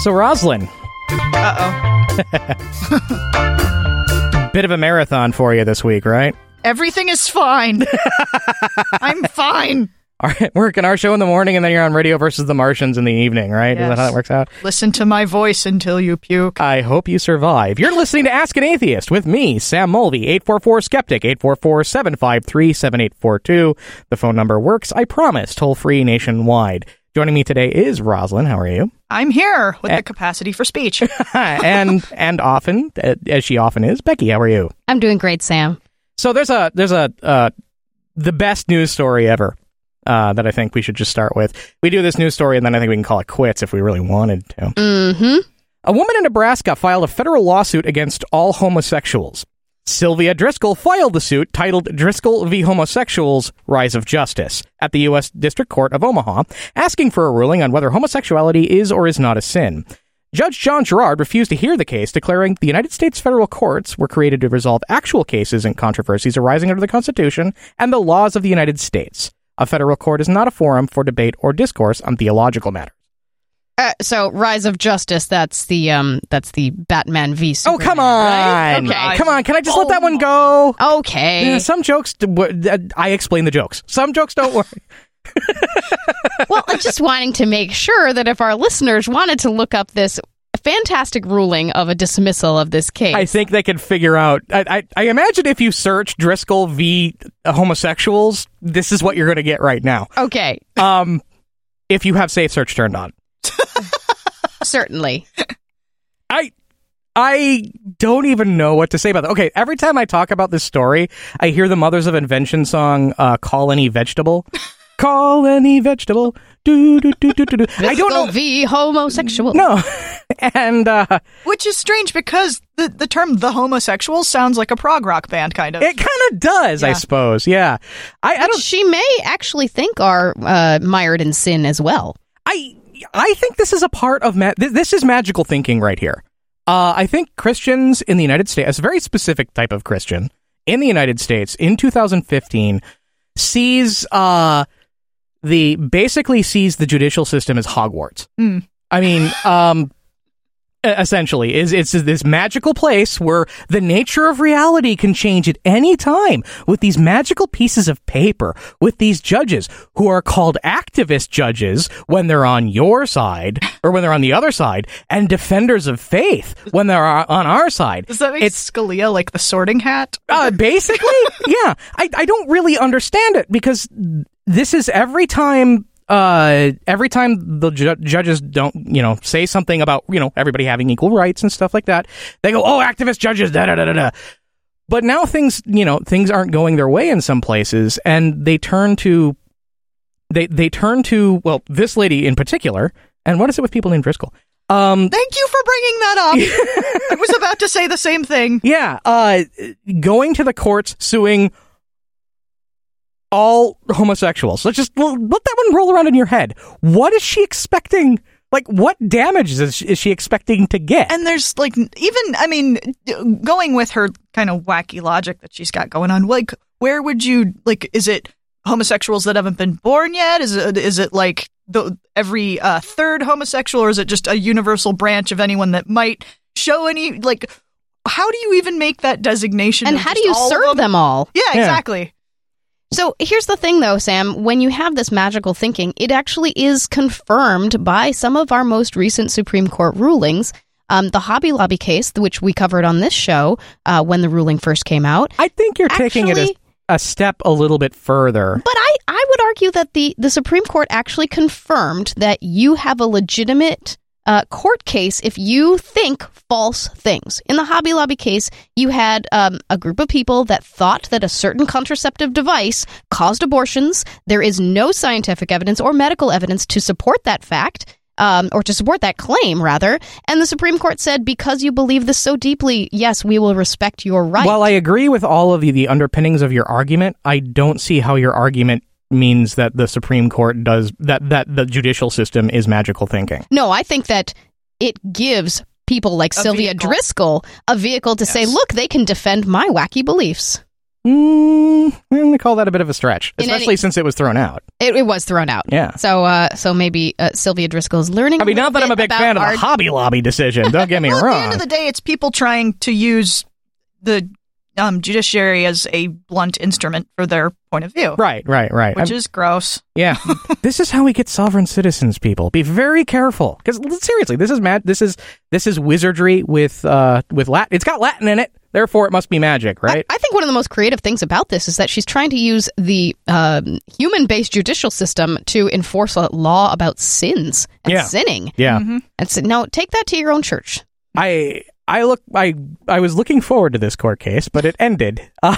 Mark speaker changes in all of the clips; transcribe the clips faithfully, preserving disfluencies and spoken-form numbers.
Speaker 1: So, Rosalind.
Speaker 2: Uh-oh.
Speaker 1: Bit of a marathon for you this week, right?
Speaker 2: Everything is fine. I'm fine.
Speaker 1: All right, working our show in the morning, and then you're on Radio versus the Martians in the evening, right?
Speaker 2: Yes.
Speaker 1: Is that how that works out?
Speaker 2: Listen to my voice until you puke.
Speaker 1: I hope you survive. You're listening to Ask an Atheist with me, Sam Mulvey, eight four four skeptic, eight four four, seven five three, seven eight four two. The phone number works, I promise, toll-free nationwide. Joining me today is Rosalind. How are you?
Speaker 2: I'm here with
Speaker 1: and,
Speaker 2: the capacity for speech.
Speaker 1: and and often, as she often is, Becky, how are you?
Speaker 3: I'm doing great, Sam.
Speaker 1: So there's a there's a uh, the best news story ever. Uh, that I think we should just start with. We do this news story, and then I think we can call it quits if we really wanted to.
Speaker 3: Mm-hmm.
Speaker 1: A woman in Nebraska filed a federal lawsuit against all homosexuals. Sylvia Driscoll filed the suit titled Driscoll v. Homosexuals, Rise of Justice at the U S District Court of Omaha, asking for a ruling on whether homosexuality is or is not a sin. Judge John Gerard refused to hear the case, declaring the United States federal courts were created to resolve actual cases and controversies arising under the Constitution and the laws of the United States. A federal court is not a forum for debate or discourse on theological matters.
Speaker 3: Uh, so, Rise of Justice, that's the um, that's the Batman v Superman.
Speaker 1: Oh, come on.
Speaker 3: Right? Okay.
Speaker 1: Come on. Can I just
Speaker 2: oh,
Speaker 1: let that one go?
Speaker 3: Okay.
Speaker 1: Yeah, some jokes, I explain the jokes. Some jokes don't work.
Speaker 3: Well, I'm just wanting to make sure that if our listeners wanted to look up this fantastic ruling of a dismissal of this case,
Speaker 1: I think they could figure out. I, I, I imagine if you search Driscoll v. homosexuals, this is what you're going to get right now.
Speaker 3: Okay.
Speaker 1: Um, if you have safe search turned on.
Speaker 3: Certainly.
Speaker 1: I I don't even know what to say about that. Okay, every time I talk about this story, I hear the Mothers of Invention song, uh, Call Any Vegetable. Call any vegetable. Do, do, do, do, do, do. I don't know.
Speaker 3: V homosexual.
Speaker 1: No. And, uh...
Speaker 2: Which is strange because the, the term the homosexual sounds like a prog rock band, kind of.
Speaker 1: It kind of does, yeah. I suppose, yeah. I, I don't...
Speaker 3: She may actually think are uh, mired in sin as well.
Speaker 1: I I think this is a part of... Ma- this is magical thinking right here. Uh, I think Christians in the United States, a very specific type of Christian in the United States in two thousand fifteen sees... Uh, The basically sees the judicial system as Hogwarts.
Speaker 2: Mm.
Speaker 1: I mean, um, essentially, is it's this magical place where the nature of reality can change at any time with these magical pieces of paper, with these judges who are called activist judges when they're on your side or when they're on the other side, and defenders of faith when they're on our side.
Speaker 2: Does that make
Speaker 1: it's
Speaker 2: Scalia like the Sorting Hat?
Speaker 1: Uh, basically, yeah. I, I don't really understand it because this is every time, uh, every time the ju- judges don't, you know, say something about, you know, everybody having equal rights and stuff like that, they go, oh, activist judges, da da da da da. But now things, you know, things aren't going their way in some places, and they turn to, they they turn to, well, this lady in particular, and what is it with people named Driscoll? Um,
Speaker 2: Thank you for bringing that up. I was about to say the same thing.
Speaker 1: Yeah, uh, going to the courts, suing all homosexuals. Let's just let that one roll around in your head. What is she expecting? Like, what damage is she, is she expecting to get?
Speaker 2: And there's, like, even, I mean, going with her kind of wacky logic that she's got going on, like, where would you, like, is it homosexuals that haven't been born yet? Is it, is it like, the every uh, third homosexual, or is it just a universal branch of anyone that might show any, like, how do you even make that designation?
Speaker 3: And how do you serve them? them all?
Speaker 2: Yeah,
Speaker 1: yeah,
Speaker 2: exactly.
Speaker 3: So here's the thing, though, Sam. When you have this magical thinking, it actually is confirmed by some of our most recent Supreme Court rulings. Um, the Hobby Lobby case, which we covered on this show uh, when the ruling first came out.
Speaker 1: I think you're
Speaker 3: actually,
Speaker 1: taking it a, a step a little bit further.
Speaker 3: But I, I would argue that the, the Supreme Court actually confirmed that you have a legitimate Uh, court case if you think false things. In the Hobby Lobby case, you had um, a group of people that thought that a certain contraceptive device caused abortions. There is no scientific evidence or medical evidence to support that fact, um, or to support that claim, rather. And the Supreme Court said, because you believe this so deeply, yes, we will respect your right.
Speaker 1: While I agree with all of the, the underpinnings of your argument, I don't see how your argument means that the Supreme Court does that, that the judicial system is magical thinking.
Speaker 3: No, I think that it gives people like
Speaker 2: A
Speaker 3: Sylvia
Speaker 2: vehicle.
Speaker 3: Driscoll a vehicle to
Speaker 2: Yes.
Speaker 3: say, look, they can defend my wacky beliefs.
Speaker 1: Mm, I'm going to call that a bit of a stretch,
Speaker 3: In
Speaker 1: especially
Speaker 3: any-
Speaker 1: since it was thrown out.
Speaker 3: It, it was thrown out.
Speaker 1: Yeah.
Speaker 3: So, uh, so maybe uh, Sylvia Driscoll is learning.
Speaker 1: I mean,
Speaker 3: a
Speaker 1: not that I'm a big
Speaker 3: bit
Speaker 1: fan of
Speaker 3: about
Speaker 1: the
Speaker 3: our-
Speaker 1: Hobby Lobby decision. Don't get me
Speaker 2: well,
Speaker 1: wrong.
Speaker 2: at the end of the day, it's people trying to use the um, judiciary as a blunt instrument for their point of view.
Speaker 1: Right, right, right.
Speaker 2: Which
Speaker 1: I'm-
Speaker 2: is gross.
Speaker 1: Yeah, this is how we get sovereign citizens. People, be very careful because seriously, this is mad. This is this is wizardry with uh with Latin. It's got Latin in it, therefore it must be magic, right?
Speaker 3: I, I think one of the most creative things about this is that she's trying to use the um, human-based judicial system to enforce a law about sins and
Speaker 1: Yeah.
Speaker 3: sinning.
Speaker 1: yeah,
Speaker 3: And so, no, take that to your own church.
Speaker 1: I I look I I was looking forward to this court case, but it ended. Um,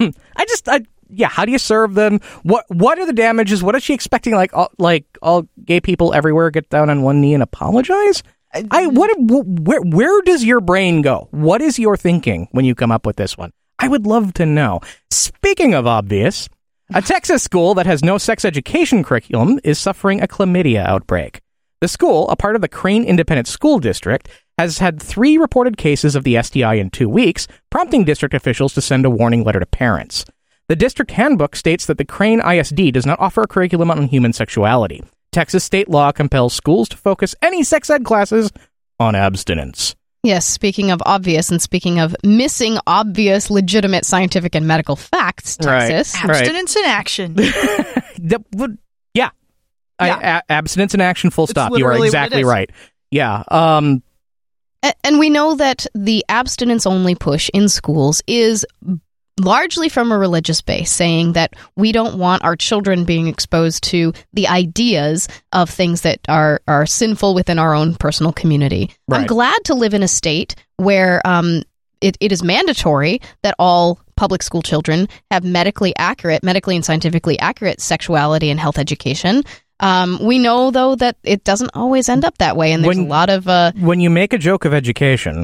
Speaker 1: I just I. Yeah, how do you serve them? What What are the damages? What is she expecting? Like, all, like all gay people everywhere get down on one knee and apologize? I what? Where Where does your brain go? What is your thinking when you come up with this one? I would love to know. Speaking of obvious, a Texas school that has no sex education curriculum is suffering a chlamydia outbreak. The school, a part of the Crane Independent School District, has had three reported cases of the S T I in two weeks, prompting district officials to send a warning letter to parents. The district handbook states that the Crane I S D does not offer a curriculum on human sexuality. Texas state law compels schools to focus any sex ed classes on abstinence.
Speaker 3: Yes, speaking of obvious and speaking of missing obvious, legitimate scientific and medical facts,
Speaker 1: Right.
Speaker 3: Texas.
Speaker 1: Right.
Speaker 2: Abstinence in action.
Speaker 1: The- would- yeah. I-
Speaker 2: Yeah.
Speaker 1: a- abstinence in action, full
Speaker 2: It's
Speaker 1: stop. You are
Speaker 2: literally what it
Speaker 1: exactly
Speaker 2: is.
Speaker 1: right. Yeah. Um,
Speaker 3: A- And we know that the abstinence-only push in schools is largely from a religious base, saying that we don't want our children being exposed to the ideas of things that are, are sinful within our own personal community. I'm
Speaker 1: Right.
Speaker 3: glad to live in a state where um, it, it is mandatory that all public school children have medically accurate, medically and scientifically accurate sexuality and health education. Um, we know, though, that it doesn't always end up that way, and there's
Speaker 1: When-
Speaker 3: a lot of... Uh,
Speaker 1: when you make a joke of education,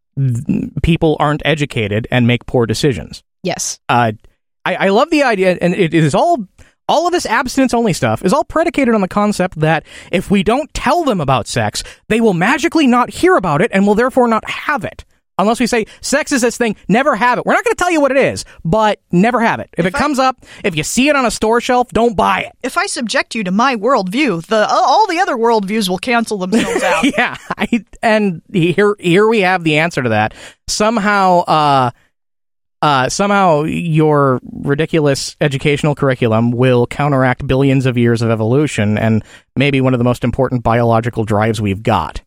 Speaker 1: th- people aren't educated and make poor decisions.
Speaker 3: yes.
Speaker 1: Uh, I, I love the idea, and it, it is all all of this abstinence-only stuff is all predicated on the concept that if we don't tell them about sex, they will magically not hear about it and will therefore not have it. Unless we say, sex is this thing, never have it. We're not going to tell you what it is, but never have it. If,
Speaker 2: If
Speaker 1: it
Speaker 2: I-
Speaker 1: comes up, if you see it on a store shelf, don't buy it.
Speaker 2: If I subject you to my worldview, the all the other worldviews will cancel themselves out.
Speaker 1: Yeah, I, and here here we have the answer to that. Somehow, uh, uh, somehow your ridiculous educational curriculum will counteract billions of years of evolution and maybe one of the most important biological drives we've got.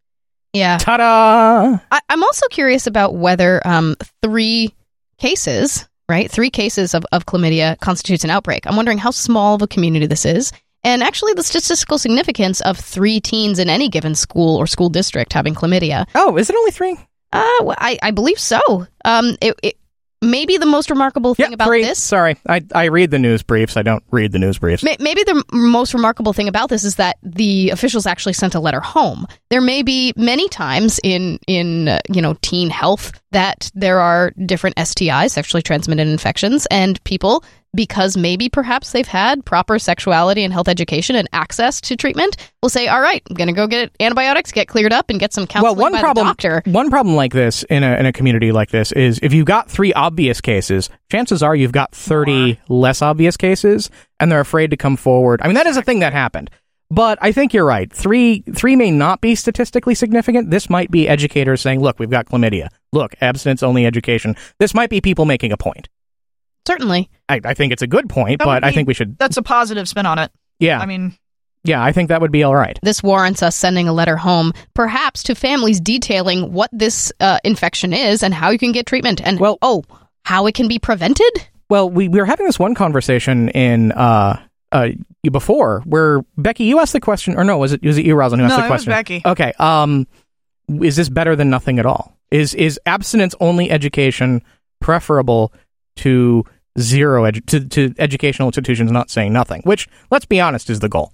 Speaker 3: Yeah.
Speaker 1: Ta-da!
Speaker 3: I, I'm also curious about whether um, three cases, right? Three cases of, of chlamydia constitutes an outbreak. I'm wondering how small of a community this is. And actually, the statistical significance of three teens in any given school or school district having chlamydia.
Speaker 1: Oh, is it only three?
Speaker 3: Uh, well, I, I believe so. Um, it, it maybe the most remarkable thing
Speaker 1: Yeah,
Speaker 3: about
Speaker 1: three.
Speaker 3: this.
Speaker 1: Sorry, I I read the news briefs. I don't read the news briefs.
Speaker 3: May- Maybe the m- most remarkable thing about this is that the officials actually sent a letter home. There may be many times in in uh, you know teen health that there are different S T Is, sexually transmitted infections, and people, because maybe perhaps they've had proper sexuality and health education and access to treatment, will say, "All right, I'm going to go get antibiotics, get cleared up, and get some counseling
Speaker 1: Well, one
Speaker 3: by
Speaker 1: problem,
Speaker 3: the doctor."
Speaker 1: one problem like this in a in a community like this is if you've got three obvious cases, chances are you've got thirty less obvious cases, and they're afraid to come forward. I mean, that is a thing that happened. But I think you're right. Three three may not be statistically significant. This might be educators saying, "Look, we've got chlamydia. Look, abstinence-only education." This might be people making a point.
Speaker 3: Certainly.
Speaker 1: I, I think it's a good point,
Speaker 2: That
Speaker 1: but
Speaker 2: would
Speaker 1: I
Speaker 2: be-
Speaker 1: think we should.
Speaker 2: That's a positive spin on it.
Speaker 1: Yeah,
Speaker 2: I mean,
Speaker 1: yeah, I think that would be all right.
Speaker 3: This warrants us sending a letter home, perhaps to families detailing what this uh, infection is and how you can get treatment, and
Speaker 1: Well-
Speaker 3: oh, how it can be prevented.
Speaker 1: Well, we, we were having this one conversation in uh, uh, before where Becky, you asked the question, or no, was it was it you, Rosalind, who asked
Speaker 2: No,
Speaker 1: the
Speaker 2: it was
Speaker 1: question?
Speaker 2: Becky.
Speaker 1: Okay, um, is this better than nothing at all? Is is abstinence only education preferable to zero edu- to to educational institutions not saying nothing? Which, let's be honest, is the goal.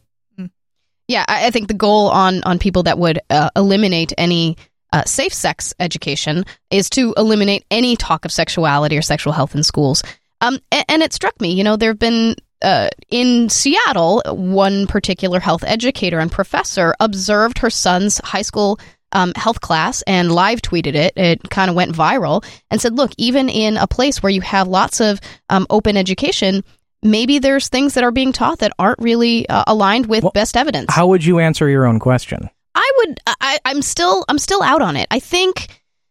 Speaker 3: Yeah, I, I think the goal on on people that would uh, eliminate any uh, safe sex education is to eliminate any talk of sexuality or sexual health in schools. Um, and, and it struck me, you know, there have been uh, in Seattle, one particular health educator and professor observed her son's high school um, health class and live tweeted it. It kind of went viral and said, look, even in a place where you have lots of um, open education, maybe there's things that are being taught that aren't really uh, aligned with well, best evidence.
Speaker 1: How would you answer your own question?
Speaker 3: I would. I, I'm still. I'm still out on it. I think.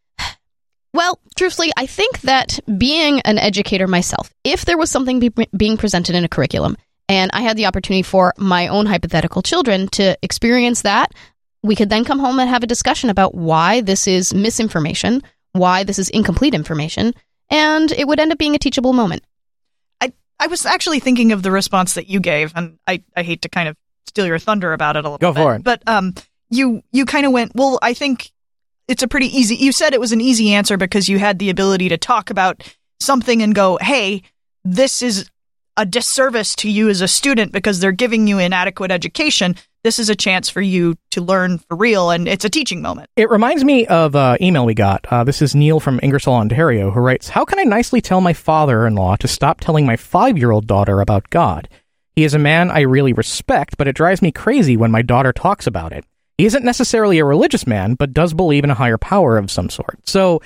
Speaker 3: Well, truthfully, I think that being an educator myself, if there was something be, being presented in a curriculum, and I had the opportunity for my own hypothetical children to experience that, we could then come home and have a discussion about why this is misinformation, why this is incomplete information, and it would end up being a teachable moment.
Speaker 2: I I was actually thinking of the response that you gave, and I, I hate to kind of steal your thunder about it a little
Speaker 1: Go
Speaker 2: bit.
Speaker 1: Go for it.
Speaker 2: But um, you you kind of went, well, I think it's a pretty easy, you said it was an easy answer because you had the ability to talk about something and go, hey, this is a disservice to you as a student because they're giving you inadequate education. This is a chance for you to learn for real, and it's a teaching moment.
Speaker 1: It reminds me of an uh, email we got. Uh, this is Neil from Ingersoll, Ontario, who writes, how can I nicely tell my father-in-law to stop telling my five-year-old daughter about God? He is a man I really respect, but it drives me crazy when my daughter talks about it. He isn't necessarily a religious man, but does believe in a higher power of some sort. So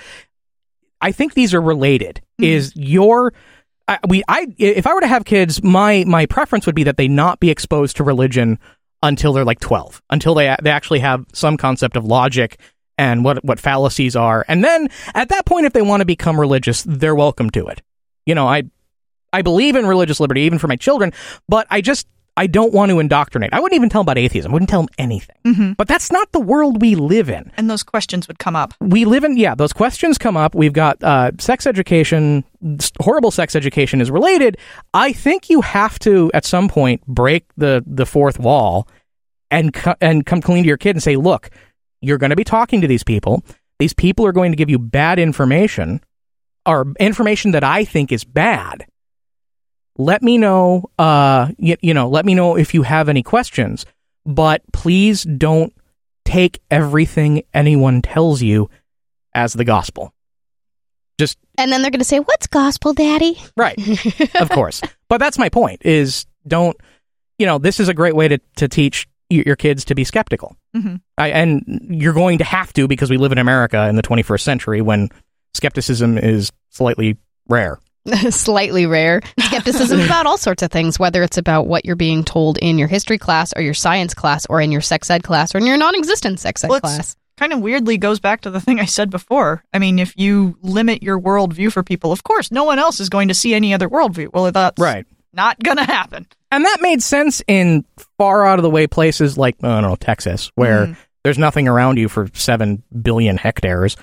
Speaker 1: I think these are related. Mm-hmm. Is your I, we I if I were to have kids, my my preference would be that they not be exposed to religion until they're like twelve, until they they actually have some concept of logic and what what fallacies are. And then at that point, if they want to become religious, they're welcome to it. You know, I I believe in religious liberty even for my children, but I just I don't want to indoctrinate. I wouldn't even tell them about atheism. I wouldn't tell them anything.
Speaker 2: Mm-hmm.
Speaker 1: But that's not the world we live in.
Speaker 2: And those questions would come up.
Speaker 1: We live in, yeah, those questions come up. We've got uh, sex education, horrible sex education is related. I think you have to, at some point, break the, the fourth wall and, co- and come clean to your kid and say, look, you're going to be talking to these people. These people are going to give you bad information, or information that I think is bad. Let me know, uh, you, you know, let me know if you have any questions, but please don't take everything anyone tells you as the gospel. Just
Speaker 3: And then they're going to say, what's gospel, Daddy?
Speaker 1: Right. Of course. But that's my point, is don't, you know, this is a great way to, to teach y- your kids to be skeptical.
Speaker 2: Mm-hmm.
Speaker 1: I, and you're going to have to, because we live in America in the twenty-first century when skepticism is slightly rare.
Speaker 3: Slightly rare. Skepticism about all sorts of things, whether it's about what you're being told in your history class or your science class or in your sex ed class or in your non-existent sex ed
Speaker 2: well,
Speaker 3: class.
Speaker 2: Kind of weirdly goes back to the thing I said before. I mean, if you limit your worldview for people, of course, no one else is going to see any other worldview. Well, that's
Speaker 1: right.
Speaker 2: Not going to happen.
Speaker 1: And that made sense in far out of the way places like, I don't know, Texas, where mm. there's nothing around you for seven billion hectares.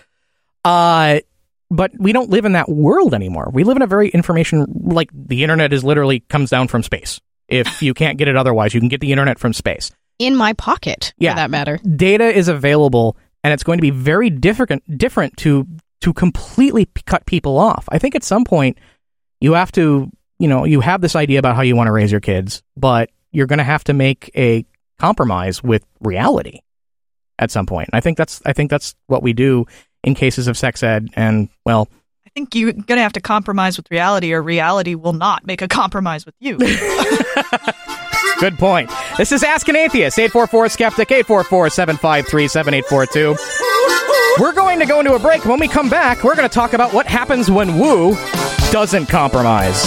Speaker 1: Uh, but we don't live in that world anymore. We live in a very information, like the internet is literally comes down from space. If you can't get it otherwise, you can get the internet from space.
Speaker 3: In my pocket,
Speaker 1: yeah,
Speaker 3: for that matter.
Speaker 1: Data is available, and it's going to be very different different to to completely p- cut people off. I think at some point you have to, you know, you have this idea about how you want to raise your kids, but you're going to have to make a compromise with reality at some point. And I think that's I think that's what we do in cases of sex ed, and well,
Speaker 2: I think you're going to have to compromise with reality, or reality will not make a compromise with you.
Speaker 1: Good point. This is Ask an Atheist, eight four four skeptic, eight four four, seven five three, seven eight four two. We're going to go into a break. When we come back, we're going to talk about what happens when Woo doesn't compromise.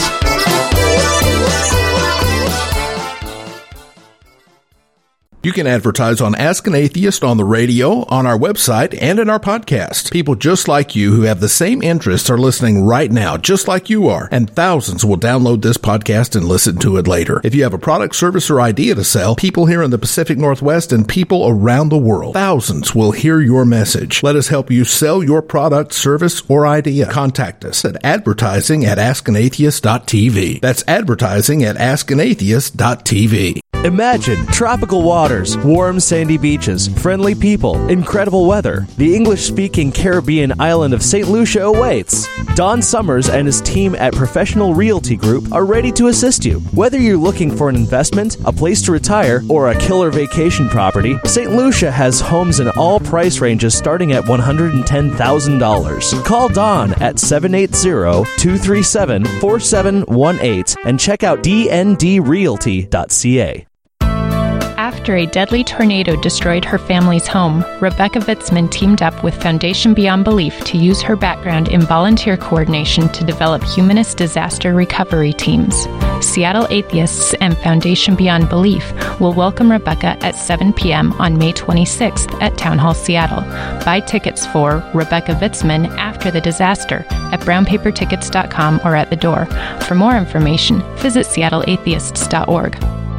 Speaker 4: You can advertise on Ask an Atheist on the radio, on our website, and in our podcast. People just like you who have the same interests are listening right now, just like you are, and thousands will download this podcast and listen to it later. If you have a product, service, or idea to sell, people here in the Pacific Northwest and people around the world, thousands will hear your message. Let us help you sell your product, service, or idea. Contact us at advertising at ask an atheist dot t v. That's advertising at ask an atheist dot t v.
Speaker 5: Imagine tropical waters, warm sandy beaches, friendly people, incredible weather. The English-speaking Caribbean island of Saint Lucia awaits. Don Summers and his team at Professional Realty Group are ready to assist you. Whether you're looking for an investment, a place to retire, or a killer vacation property, Saint Lucia has homes in all price ranges starting at one hundred ten thousand dollars. Call Don at seven eight zero, two three seven, four seven one eight and check out d n d realty dot c a.
Speaker 6: After a deadly tornado destroyed her family's home, Rebecca Vitzman teamed up with Foundation Beyond Belief to use her background in volunteer coordination to develop humanist disaster recovery teams. Seattle Atheists and Foundation Beyond Belief will welcome Rebecca at seven p.m. on May twenty-sixth at Town Hall Seattle. Buy tickets for Rebecca Vitzman After the Disaster at brown paper tickets dot com or at the door. For more information, visit seattle atheists dot org.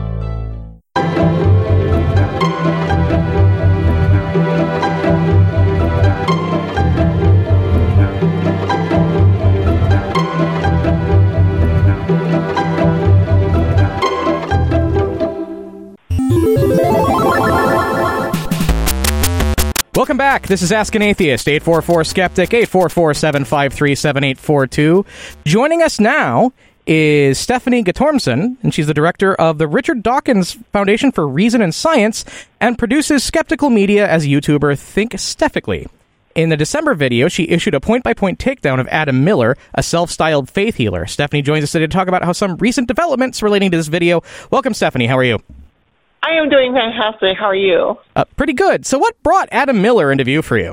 Speaker 1: Welcome back. This is Ask an Atheist, eight four four Skeptic, eight four four, seven five three, seven eight four two. Joining us now is Stephanie Guttormson, and she's the director of the Richard Dawkins Foundation for Reason and Science and produces skeptical media as YouTuber Think Stephically. In the December video, she issued a point-by-point takedown of Adam Miller, a self-styled faith healer. Stephanie joins us today to talk about how some recent developments relating to this video. Welcome, Stephanie. How are you?
Speaker 7: I am doing fantastic. How are you?
Speaker 1: Uh, pretty good. So what brought Adam Miller into view for you?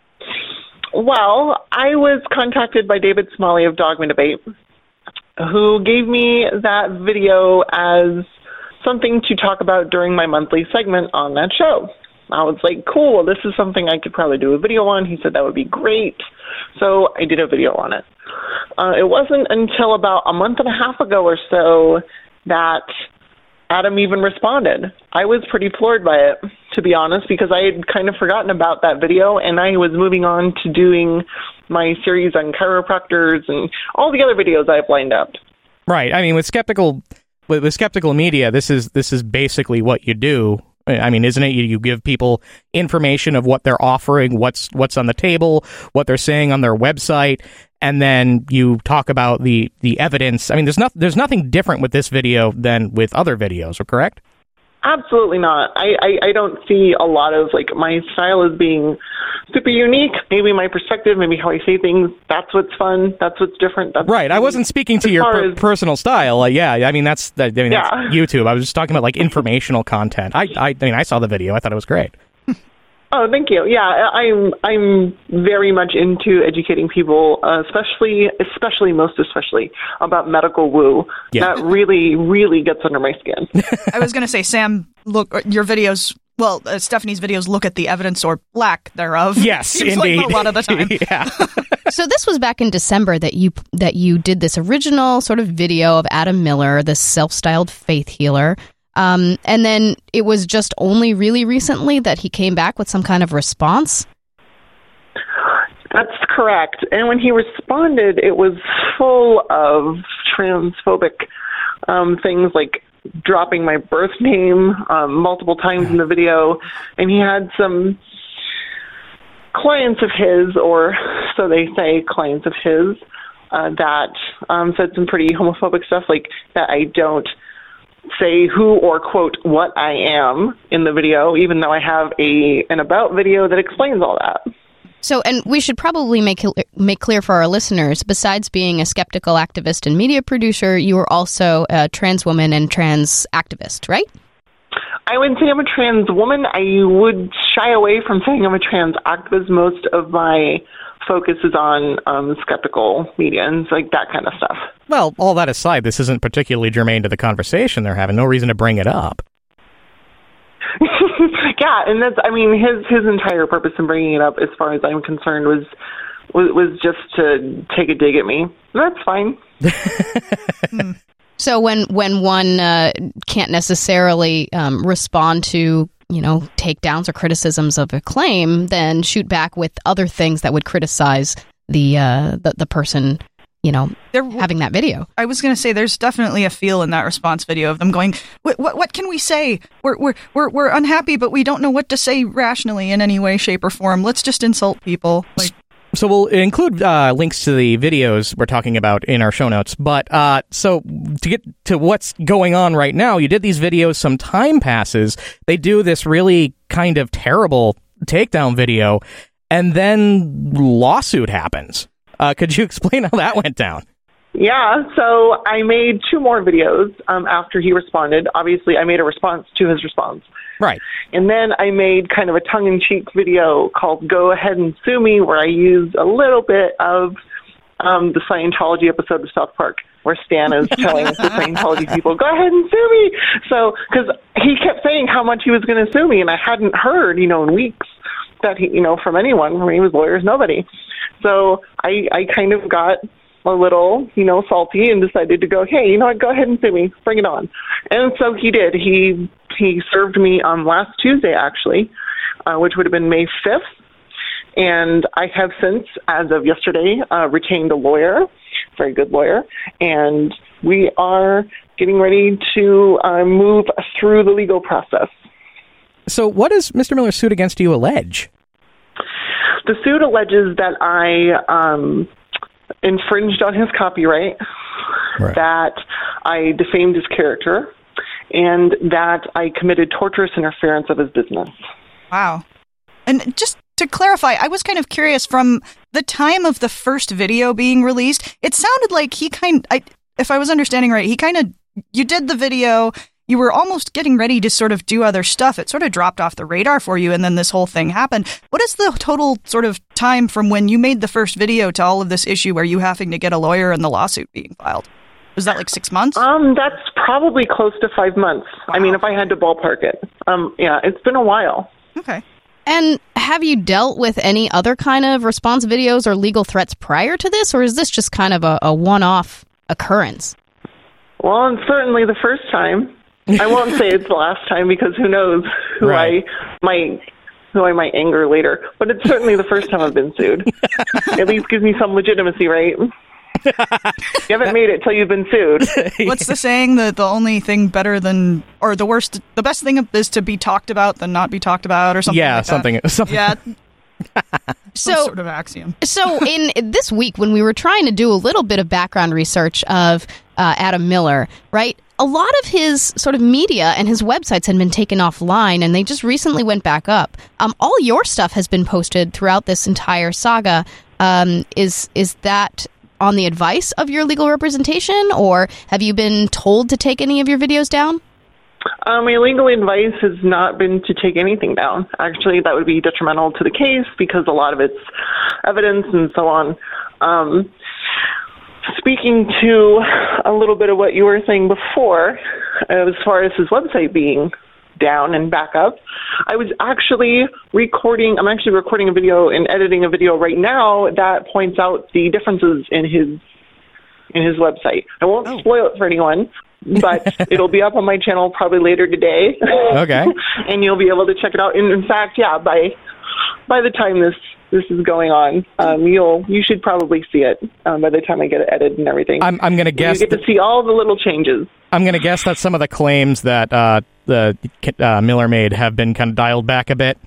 Speaker 7: Well, I was contacted by David Smalley of Dogma Debate, who gave me that video as something to talk about during my monthly segment on that show. I was like, cool, this is something I could probably do a video on. He said that would be great. So I did a video on it. Uh, it wasn't until about a month and a half ago or so that Adam even responded. I was pretty floored by it, to be honest, because I had kind of forgotten about that video, and I was moving on to doing my series on chiropractors and all the other videos I've lined up.
Speaker 1: Right. I mean, with skeptical with, with skeptical media, this is this is basically what you do. I mean, isn't it? You, you give people information of what they're offering, what's what's on the table, what they're saying on their website, and then you talk about the, the evidence. I mean, there's not there's nothing different with this video than with other videos, correct?
Speaker 7: Absolutely not. I, I, I don't see a lot of, like, my style as being super unique. Maybe my perspective, maybe how I say things, that's what's fun, that's what's different. That's
Speaker 1: right. I wasn't speaking to your per- as, personal style. Uh, yeah, I mean, that's, I mean, yeah. that's YouTube. I was just talking about, like, informational content. I, I, I mean, I saw the video. I thought it was great.
Speaker 7: Oh, thank you. Yeah, I'm I'm very much into educating people, uh, especially, especially, most especially, about medical woo. Yeah. That really, really gets under my skin.
Speaker 2: I was going to say, Sam, look, your videos, well, uh, Stephanie's videos look at the evidence or lack thereof.
Speaker 1: Yes, indeed.
Speaker 2: Like a lot of the time.
Speaker 1: Yeah.
Speaker 3: So this was back in December that you that you did this original sort of video of Adam Miller, this self-styled faith healer. Um, and then it was just only really recently that he came back with some kind of response?
Speaker 7: That's correct. And when he responded, it was full of transphobic um, things like dropping my birth name um, multiple times in the video. And he had some clients of his, or so they say, clients of his, uh, that um, said some pretty homophobic stuff, like that I don't say who or quote what I am in the video, even though I have a an about video that explains all that.
Speaker 3: So, and we should probably make make clear for our listeners, besides being a skeptical activist and media producer, you are also a trans woman and trans activist, right?
Speaker 7: I would say I'm a trans woman. I would shy away from saying I'm a trans activist. Most of my focus is on um, skeptical media and like that kind of stuff.
Speaker 1: Well, all that aside, this isn't particularly germane to the conversation they're having. No reason to bring it up.
Speaker 7: Yeah, and that's, I mean, his his entire purpose in bringing it up, as far as I'm concerned, was was, was just to take a dig at me. That's fine.
Speaker 3: So when when one uh, can't necessarily um, respond to, you know, takedowns or criticisms of a claim, then shoot back with other things that would criticize the uh, the, the person, you know, there, having that video.
Speaker 2: I was going to say there's definitely a feel in that response video of them going, what, what, what can we say? We're, we're, we're, we're unhappy, but we don't know what to say rationally in any way, shape, or form. Let's just insult people. Like,
Speaker 1: so we'll include uh, links to the videos we're talking about in our show notes. But uh, so to get to what's going on right now, you did these videos, some time passes. They do this really kind of terrible takedown video, and then lawsuit happens. Uh, could you explain how that went down?
Speaker 7: Yeah, so I made two more videos um, after he responded. Obviously, I made a response to his response.
Speaker 1: Right.
Speaker 7: And then I made kind of a tongue-in-cheek video called Go Ahead and Sue Me, where I used a little bit of um, the Scientology episode of South Park, where Stan is telling the Scientology people, go ahead and sue me. So, because he kept saying how much he was going to sue me, and I hadn't heard, you know, in weeks that he, you know, from anyone. I mean, he was lawyers, nobody. So I, I kind of got a little, you know, salty and decided to go, hey, you know what, go ahead and sue me, bring it on. And so he did. He he served me on last Tuesday, actually, uh, which would have been May fifth. And I have since, as of yesterday, uh, retained a lawyer, very good lawyer, and we are getting ready to uh, move through the legal process.
Speaker 1: So what does Mister Miller's suit against you allege?
Speaker 7: The suit alleges that I um, infringed on his copyright, right. that I defamed his character, and that I committed torturous interference of his business.
Speaker 2: Wow. And just to clarify, I was kind of curious, from the time of the first video being released, it sounded like he kind I, if I was understanding right, he kind of, you did the video, you were almost getting ready to sort of do other stuff. It sort of dropped off the radar for you, and then this whole thing happened. What is the total sort of time from when you made the first video to all of this issue where you having to get a lawyer and the lawsuit being filed? Was that like six months?
Speaker 7: Um, that's probably close to five months. Wow. I mean, if I had to ballpark it. Um, yeah, it's been a while.
Speaker 2: Okay.
Speaker 3: And have you dealt with any other kind of response videos or legal threats prior to this, or is this just kind of a, a one-off occurrence?
Speaker 7: Well, and certainly the first time. I won't say it's the last time, because who knows who right. I might who I might anger later. But it's certainly the first time I've been sued. At least gives me some legitimacy, right? You haven't made it till you've been sued.
Speaker 2: What's the saying? That the only thing better than, or the worst, the best thing is to be talked about than not be talked about, or something
Speaker 1: yeah,
Speaker 2: like
Speaker 1: something,
Speaker 2: that.
Speaker 1: something.
Speaker 2: Yeah.
Speaker 3: So,
Speaker 2: Some sort of axiom.
Speaker 3: So in this week, when we were trying to do a little bit of background research of uh, Adam Miller, right, a lot of his sort of media and his websites had been taken offline, and they just recently went back up. Um, all your stuff has been posted throughout this entire saga. Um, is is that on the advice of your legal representation, or have you been told to take any of your videos down?
Speaker 7: Um, my legal advice has not been to take anything down. Actually, that would be detrimental to the case, because a lot of it's evidence and so on. Um, speaking to a little bit of what you were saying before, uh, as far as his website being down and back up, I was actually recording, I'm actually recording a video and editing a video right now that points out the differences in his in his website. I won't oh. spoil it for anyone, but it'll be up on my channel probably later today.
Speaker 1: Okay.
Speaker 7: And you'll be able to check it out. And in fact, yeah, by by the time this this is going on, um, you'll you should probably see it um, by the time I get it edited and everything.
Speaker 1: I'm I'm going to guess
Speaker 7: you get to see all the little changes.
Speaker 1: I'm going to guess that some of the claims that uh, the uh, Miller made have been kind of dialed back a bit.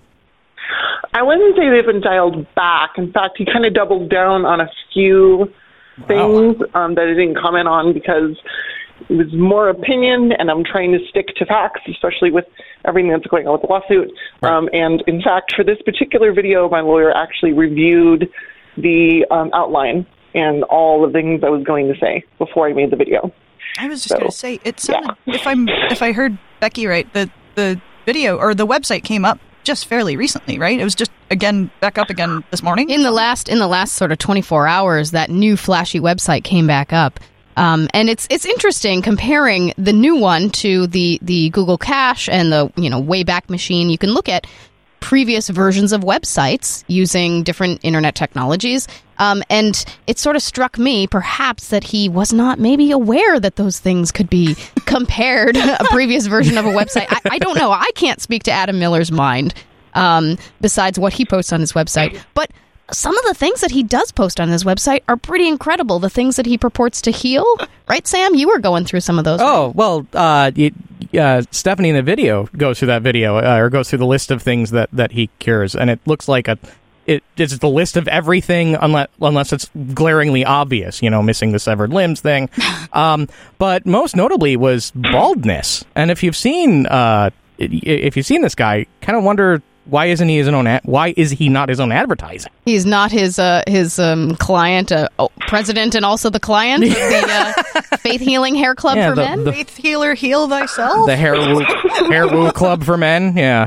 Speaker 7: I wouldn't say they've been dialed back. In fact, he kind of doubled down on a few things wow. um, that I didn't comment on, because it was more opinion, and I'm trying to stick to facts, especially with everything that's going on with the lawsuit. Right. Um, and in fact, for this particular video, my lawyer actually reviewed the um, outline and all the things I was going to say before I made the video.
Speaker 2: I was just
Speaker 7: so,
Speaker 2: going to say, it sounded,
Speaker 7: yeah.
Speaker 2: if I'm if I heard Becky right, the the video or the website came up just fairly recently, right? It was just again back up again this morning.
Speaker 3: In the last in the last sort of twenty-four hours, that new flashy website came back up. Um, and it's it's interesting comparing the new one to the, the Google Cache and the you know Wayback Machine. You can look at previous versions of websites using different internet technologies. Um, and it sort of struck me, perhaps, that he was not maybe aware that those things could be compared, a previous version of a website. I, I don't know. I can't speak to Adam Miller's mind, um, besides what he posts on his website. But some of the things that he does post on his website are pretty incredible. The things that he purports to heal. Right, Sam? You were going through some of those.
Speaker 1: Oh, right? well, uh, it, uh, Stephanie in the video goes through that video, uh, or goes through the list of things that, that he cures, and it looks like a it it's the list of everything unless unless it's glaringly obvious, you know, missing the severed limbs thing. Um, but most notably was baldness. And if you've seen uh, if you've seen this guy, kind of wonder why isn't he his own? Ad- why is he not his own advertising?
Speaker 3: He's not his uh, his um, client, uh, oh, president, and also the client of the uh, Faith Healing Hair Club
Speaker 1: Yeah,
Speaker 3: for
Speaker 1: the-
Speaker 3: Men.
Speaker 1: the-
Speaker 2: Faith healer, heal thyself.
Speaker 1: The hair woo, hair woo club for men. Yeah.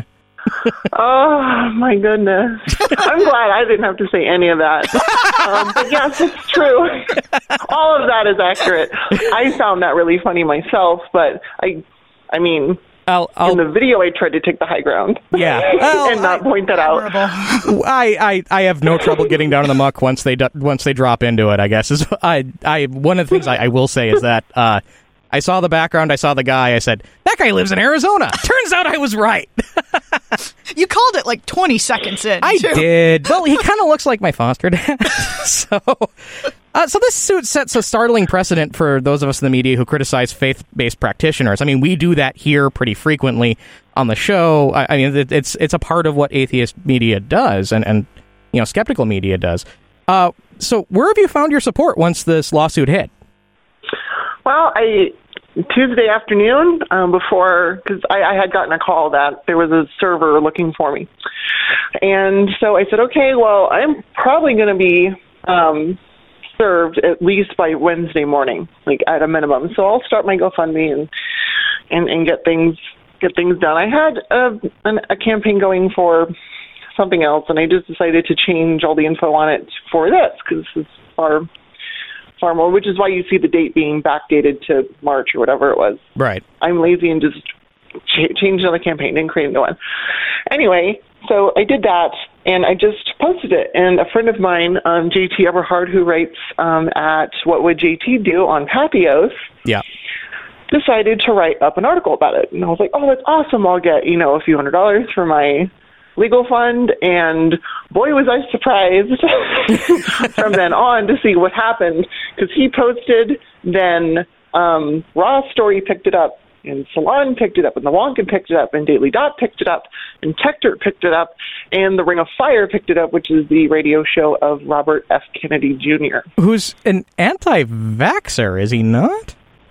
Speaker 7: Oh, my goodness. I'm glad I didn't have to say any of that. Um, but yes, it's true. All of that is accurate. I found that really funny myself, but I, I mean,
Speaker 1: I'll, I'll,
Speaker 7: in the video, I tried to take the high ground.
Speaker 1: Yeah. Well,
Speaker 7: and not point that out.
Speaker 1: I, I, I have no trouble getting down in the muck once they do, once they drop into it. I guess is I I one of the things I, I will say is that uh, I saw the background, I saw the guy, I said that guy lives in Arizona. Turns out I was right.
Speaker 2: You called it like twenty seconds in.
Speaker 1: I
Speaker 2: too.
Speaker 1: did. Well, he kind of looks like my foster dad. so, uh, so this suit sets a startling precedent for those of us in the media who criticize faith-based practitioners. I mean, we do that here pretty frequently on the show. I, I mean, it, it's it's a part of what atheist media does, and, and you know, skeptical media does. Uh, so, where have you found your support once this lawsuit hit?
Speaker 7: Well, I Tuesday afternoon, um, before, because I, I had gotten a call that there was a server looking for me. And so I said, okay, well, I'm probably going to be um, served at least by Wednesday morning, like at a minimum. So I'll start my GoFundMe and and, and get things get things done. I had a, an, a campaign going for something else, and I just decided to change all the info on it for this, because this is far far more, which is why you see the date being backdated to March or whatever it was.
Speaker 1: Right.
Speaker 7: I'm lazy and just ch- changed another campaign, didn't create another one. Anyway, so I did that, and I just posted it. And a friend of mine, um, J T Everhard, who writes um, at What Would J T Do on Papios,
Speaker 1: Yeah.
Speaker 7: decided to write up an article about it. And I was like, oh, that's awesome. I'll get, you know, a few hundred dollars for my legal fund. And boy, was I surprised from then on to see what happened, because he posted, then um, Raw Story picked it up, and Salon picked it up, and The Wonkin picked it up, and Daily Dot picked it up, and Techdirt picked it up, and The Ring of Fire picked it up, which is the radio show of Robert F. Kennedy Junior
Speaker 1: Who's an anti-vaxxer, is he not?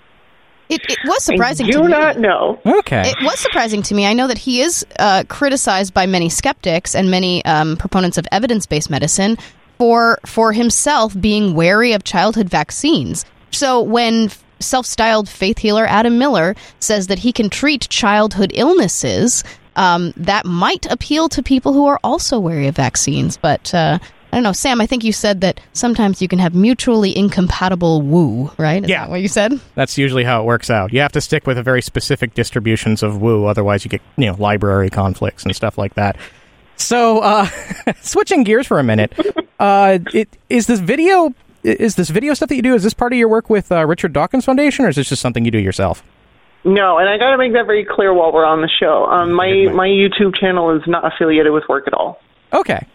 Speaker 3: It, it was surprising
Speaker 7: I do
Speaker 3: to me.
Speaker 7: not know.
Speaker 1: Okay.
Speaker 3: It was surprising to me. I know that he is uh, criticized by many skeptics and many um, proponents of evidence-based medicine for for himself being wary of childhood vaccines. So when self-styled faith healer Adam Miller says that he can treat childhood illnesses, um, that might appeal to people who are also wary of vaccines. But uh, I don't know, Sam, I think you said that sometimes you can have mutually incompatible woo, right? Is
Speaker 1: Yeah.
Speaker 3: that what you said?
Speaker 1: That's usually how it works out. You have to stick with a very specific distributions of woo, otherwise you get, you know, library conflicts and stuff like that. So, uh, switching gears for a minute, uh, it, is this video is this video stuff that you do? Is this part of your work with uh, Richard Dawkins Foundation, or is this just something you do yourself?
Speaker 7: No, and I got to make that very clear while we're on the show. Um, my my YouTube channel is not affiliated with work at all.
Speaker 1: Okay.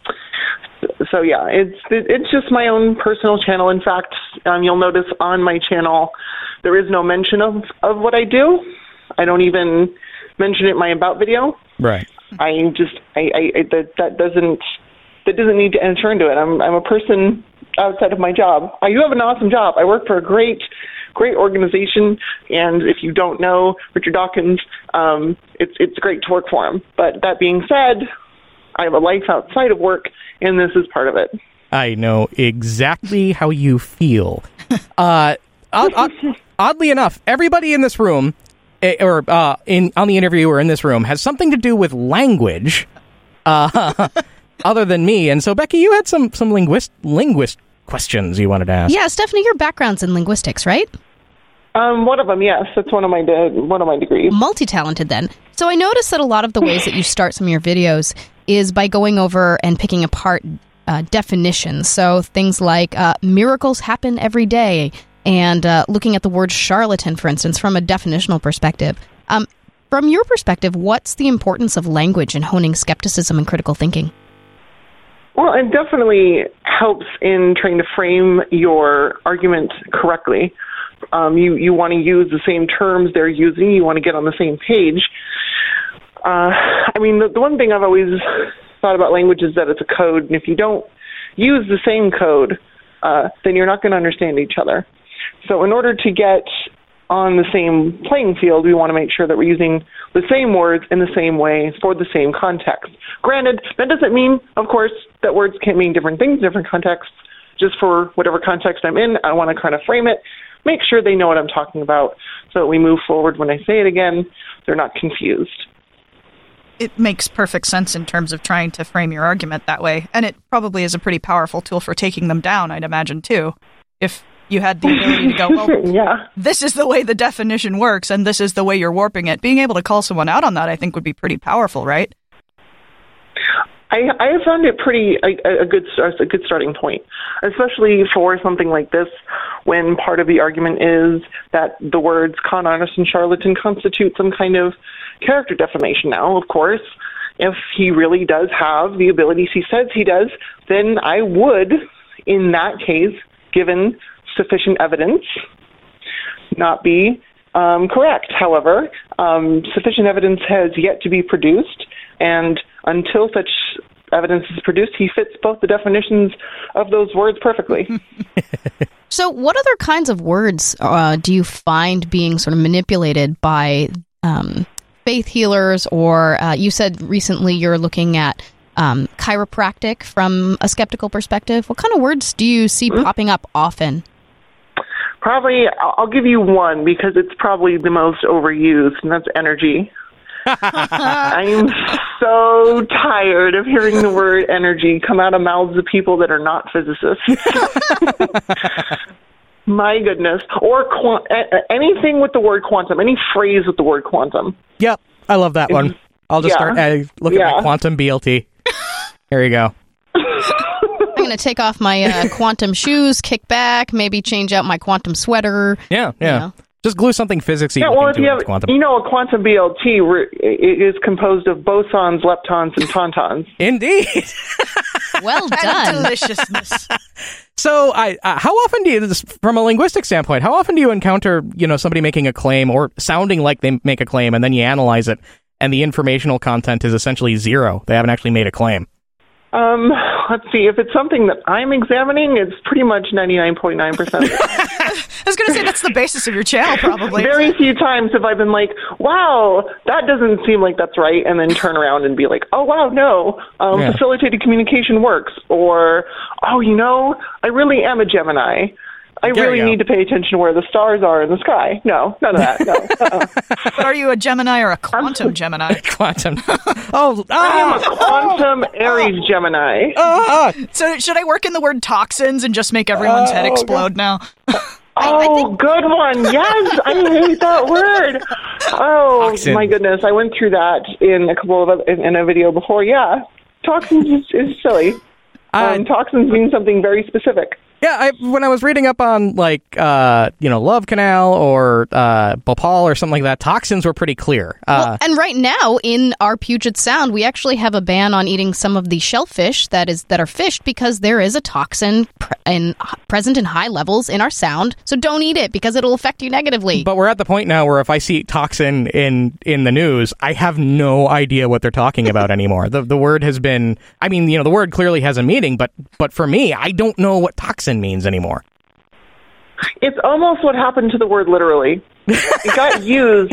Speaker 7: So yeah, it's it's just my own personal channel. In fact, um, you'll notice on my channel there is no mention of, of what I do. I don't even mention it in my about video.
Speaker 1: Right.
Speaker 7: I just I, I, I that that doesn't that doesn't need to enter into it. I'm I'm a person outside of my job. I do have an awesome job. I work for a great great organization, and if you don't know Richard Dawkins, um, it's it's great to work for him. But that being said, I have a life outside of work, and this is part of it.
Speaker 1: I know exactly how you feel. Uh, odd, odd, oddly enough, everybody in this room, eh, or uh, in on the interview or in this room, has something to do with language, uh, other than me. And so, Becky, you had some some linguist linguist questions you wanted to ask.
Speaker 3: Yeah, Stephanie, your background's in linguistics, right?
Speaker 7: Um, one of them, yes, that's one of my de- one of my degrees.
Speaker 3: Multi-talented, then. So I noticed that a lot of the ways that you start some of your videos is by going over and picking apart uh, definitions. So things like uh, miracles happen every day, and uh, looking at the word charlatan, for instance, from a definitional perspective. Um, from your perspective, what's the importance of language in honing skepticism and critical thinking?
Speaker 7: Well, it definitely helps in trying to frame your argument correctly. Um, you, you want to use the same terms they're using. You want to get on the same page. Uh, I mean, the, the one thing I've always thought about language is that it's a code, and if you don't use the same code, uh, then you're not going to understand each other. So in order to get on the same playing field, we want to make sure that we're using the same words in the same way for the same context. Granted, that doesn't mean, of course, that words can't mean different things in different contexts. Just for whatever context I'm in, I want to kind of frame it, make sure they know what I'm talking about, so that we move forward when I say it again, they're not confused.
Speaker 2: It makes perfect sense in terms of trying to frame your argument that way, and it probably is a pretty powerful tool for taking them down, I'd imagine, too. If you had the ability to go, well,
Speaker 7: yeah.
Speaker 2: this is the way the definition works, and this is the way you're warping it. Being able to call someone out on that, I think, would be pretty powerful, right?
Speaker 7: I, I have found it pretty a, a good a good starting point, especially for something like this, when part of the argument is that the words con artist and charlatan constitute some kind of character defamation. Now, of course, if he really does have the abilities he says he does, then I would, in that case, given sufficient evidence, not be um, correct. However, um, sufficient evidence has yet to be produced, and until such evidence is produced, he fits both the definitions of those words perfectly.
Speaker 3: So what other kinds of words uh, do you find being sort of manipulated by um, faith healers, or uh, you said recently you're looking at um, chiropractic from a skeptical perspective? What kind of words do you see mm-hmm. popping up often?
Speaker 7: Probably, I'll give you one because it's probably the most overused, and that's energy. I'm so tired of hearing the word energy come out of mouths of people that are not physicists. My goodness. Or quant- anything with the word quantum, any phrase with the word quantum.
Speaker 1: Yep, I love that one. I'll just
Speaker 7: yeah.
Speaker 1: start, uh, look
Speaker 7: yeah.
Speaker 1: at my quantum B L T. There you go.
Speaker 3: I'm going to take off my uh, quantum shoes, kick back, maybe change out my quantum sweater.
Speaker 1: Yeah, yeah. You know. Just glue something physicsy.
Speaker 7: Yeah, well, if you have, quantum. You know, a quantum B L T re- is composed of bosons, leptons, and tauntauns.
Speaker 1: Indeed.
Speaker 3: Well done.
Speaker 2: Deliciousness.
Speaker 1: So, I uh, how often do you, from a linguistic standpoint, how often do you encounter, you know, somebody making a claim or sounding like they make a claim, and then you analyze it, and the informational content is essentially zero? They haven't actually made a claim.
Speaker 7: Um, let's see. If it's something that I'm examining, it's pretty much ninety-nine point nine percent.
Speaker 2: I was going to say that's the basis of your channel, probably.
Speaker 7: Very few times have I been like, wow, that doesn't seem like that's right, and then turn around and be like, oh, wow, no, um, yeah. facilitated communication works. Or, oh, you know, I really am a Gemini. I
Speaker 1: there
Speaker 7: really need to pay attention to where the stars are in the sky. No, none of that. No. Uh-uh.
Speaker 2: But are you a Gemini or a quantum I'm, Gemini?
Speaker 1: Quantum. Oh, ah,
Speaker 7: I am a quantum oh, Aries oh, Gemini.
Speaker 1: Ah,
Speaker 2: so should I work in the word toxins and just make everyone's
Speaker 1: oh,
Speaker 2: head explode now?
Speaker 7: Oh, think- good one. Yes, I hate that word. Oh, Toxin. My goodness. I went through that in a couple of other, in, in a video before. Yeah, toxins is, is silly. Uh, um, toxins mean something very specific.
Speaker 1: Yeah, I, when I was reading up on, like, uh, you know, Love Canal or uh, Bhopal or something like that, toxins were pretty clear. Uh,
Speaker 3: well, and right now, in our Puget Sound, we actually have a ban on eating some of the shellfish that is that are fished because there is a toxin pre- in, present in high levels in our sound. So don't eat it because it'll affect you negatively.
Speaker 1: But we're at the point now where if I see toxin in, in the news, I have no idea what they're talking about anymore. The the word has been, I mean, you know, the word clearly has a meaning, but but for me, I don't know what toxin means anymore.
Speaker 7: It's almost what happened to the word literally. It got used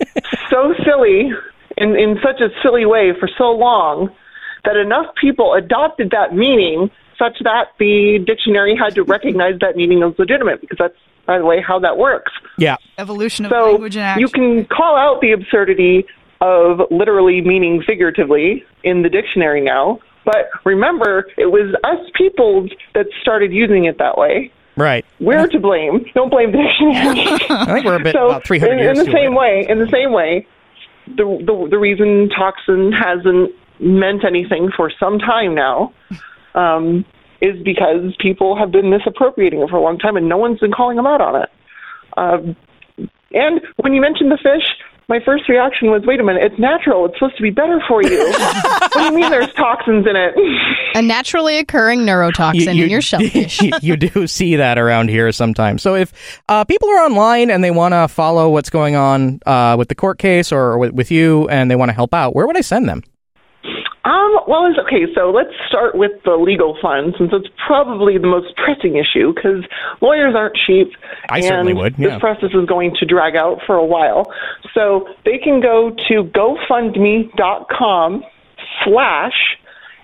Speaker 7: so silly, in, in such a silly way for so long, that enough people adopted that meaning such that the dictionary had to recognize that meaning as legitimate, because that's, by the way, how that works.
Speaker 1: Yeah.
Speaker 2: Evolution of
Speaker 7: so
Speaker 2: language and action.
Speaker 7: You can call out the absurdity of literally meaning figuratively in the dictionary now, but remember, it was us people that started using it that way.
Speaker 1: Right.
Speaker 7: We're to blame. Don't blame the dictionary.
Speaker 1: I think we're a bit
Speaker 7: so,
Speaker 1: about three hundred
Speaker 7: in,
Speaker 1: years
Speaker 7: in the same
Speaker 1: late.
Speaker 7: way. In the same way, the, the the reason toxin hasn't meant anything for some time now um, is because people have been misappropriating it for a long time, and no one's been calling them out on it. Um, and when you mentioned the fish, my first reaction was, wait a minute, it's natural. It's supposed to be better for you. What do you mean there's toxins in it?
Speaker 3: A naturally occurring neurotoxin
Speaker 1: you, you,
Speaker 3: in your shellfish.
Speaker 1: You, you do see that around here sometimes. So if uh, people are online and they want to follow what's going on uh, with the court case or with, with you and they want to help out, where would I send them?
Speaker 7: Um, well, it's, okay, so let's start with the legal fund, since it's probably the most pressing issue, because lawyers aren't cheap.
Speaker 1: I
Speaker 7: and
Speaker 1: certainly would, yeah.
Speaker 7: This process is going to drag out for a while. So they can go to gofundme.com slash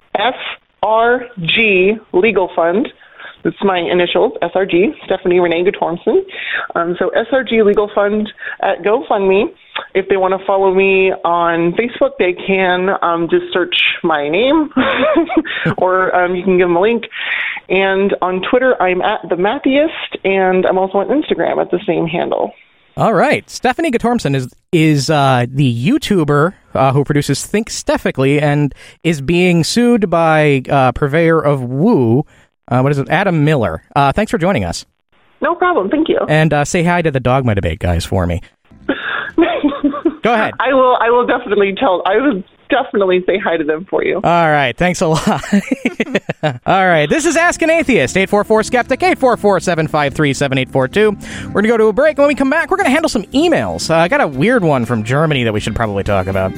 Speaker 7: FRG Legal Fund. It's my initials, S R G, Stephanie Renee Guttormson. Um, so S R G Legal Fund at GoFundMe. If they want to follow me on Facebook, they can um, just search my name, or um, you can give them a link. And on Twitter, I'm at the Mattheist, and I'm also on Instagram at the same handle.
Speaker 1: All right. Stephanie Guttormson is is uh, the YouTuber uh, who produces Think Stephically and is being sued by uh, purveyor of Woo. Uh, what is it? Adam Miller. Uh, thanks for joining us.
Speaker 7: No problem. Thank you.
Speaker 1: And uh, say hi to the Dogma Debate guys for me. Go ahead.
Speaker 7: I will. I will definitely tell. I will definitely say hi to them for you.
Speaker 1: All right. Thanks a lot. All right. This is Ask an Atheist. eight four four skeptic. eight four four, seven five three, seven eight four two. We're going to go to a break. When we come back, we're going to handle some emails. Uh, I got a weird one from Germany that we should probably talk about.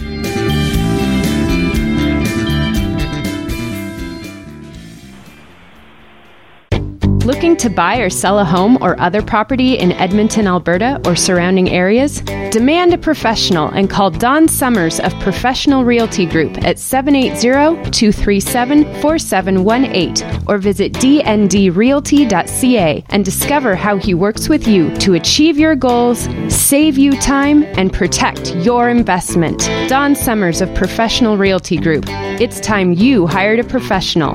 Speaker 6: Looking to buy or sell a home or other property in Edmonton, Alberta, or surrounding areas? Demand a professional and call Don Summers of Professional Realty Group at seven eight zero, two three seven, four seven one eight or visit d n d realty dot c a and discover how he works with you to achieve your goals, save you time, and protect your investment. Don Summers of Professional Realty Group. It's time you hired a professional.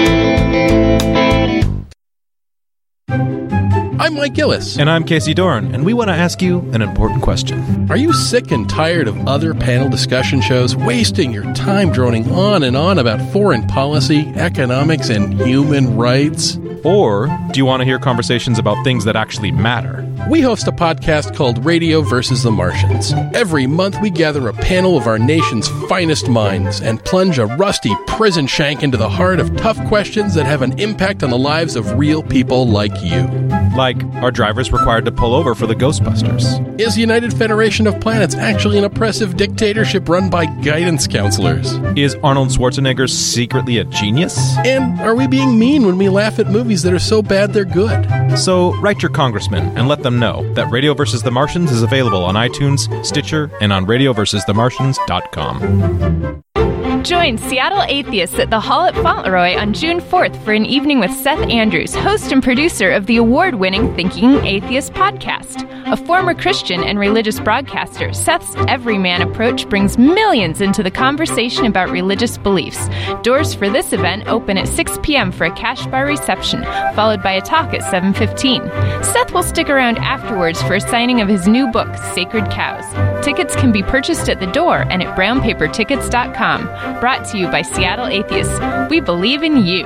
Speaker 8: I'm Mike Gillis.
Speaker 9: And I'm Casey Dorn, and we want to ask you an important question.
Speaker 8: Are you sick and tired of other panel discussion shows wasting your time droning on and on about foreign policy, economics, and human rights?
Speaker 9: Or do you want to hear conversations about things that actually matter?
Speaker 8: We host a podcast called Radio versus the Martians. Every month we gather a panel of our nation's finest minds and plunge a rusty prison shank into the heart of tough questions that have an impact on the lives of real people like you.
Speaker 9: Like, are drivers required to pull over for the Ghostbusters?
Speaker 8: Is the United Federation of Planets actually an oppressive dictatorship run by guidance counselors?
Speaker 9: Is Arnold Schwarzenegger secretly a genius?
Speaker 8: And are we being mean when we laugh at movies that are so bad they're good?
Speaker 9: So write your congressman and let them know that Radio versus the Martians is available on iTunes, Stitcher, and on radio versus the martians dot com.
Speaker 6: Join Seattle Atheists at the Hall at Fauntleroy on June fourth for an evening with Seth Andrews, host and producer of the award-winning Thinking Atheist podcast. A former Christian and religious broadcaster, Seth's everyman approach brings millions into the conversation about religious beliefs. Doors for this event open at six p.m. for a cash bar reception, followed by a talk at seven fifteen. Seth will stick around afterwards for a signing of his new book, Sacred Cows. Tickets can be purchased at the door and at brown paper tickets dot com. Brought to you by Seattle Atheists. We believe in you.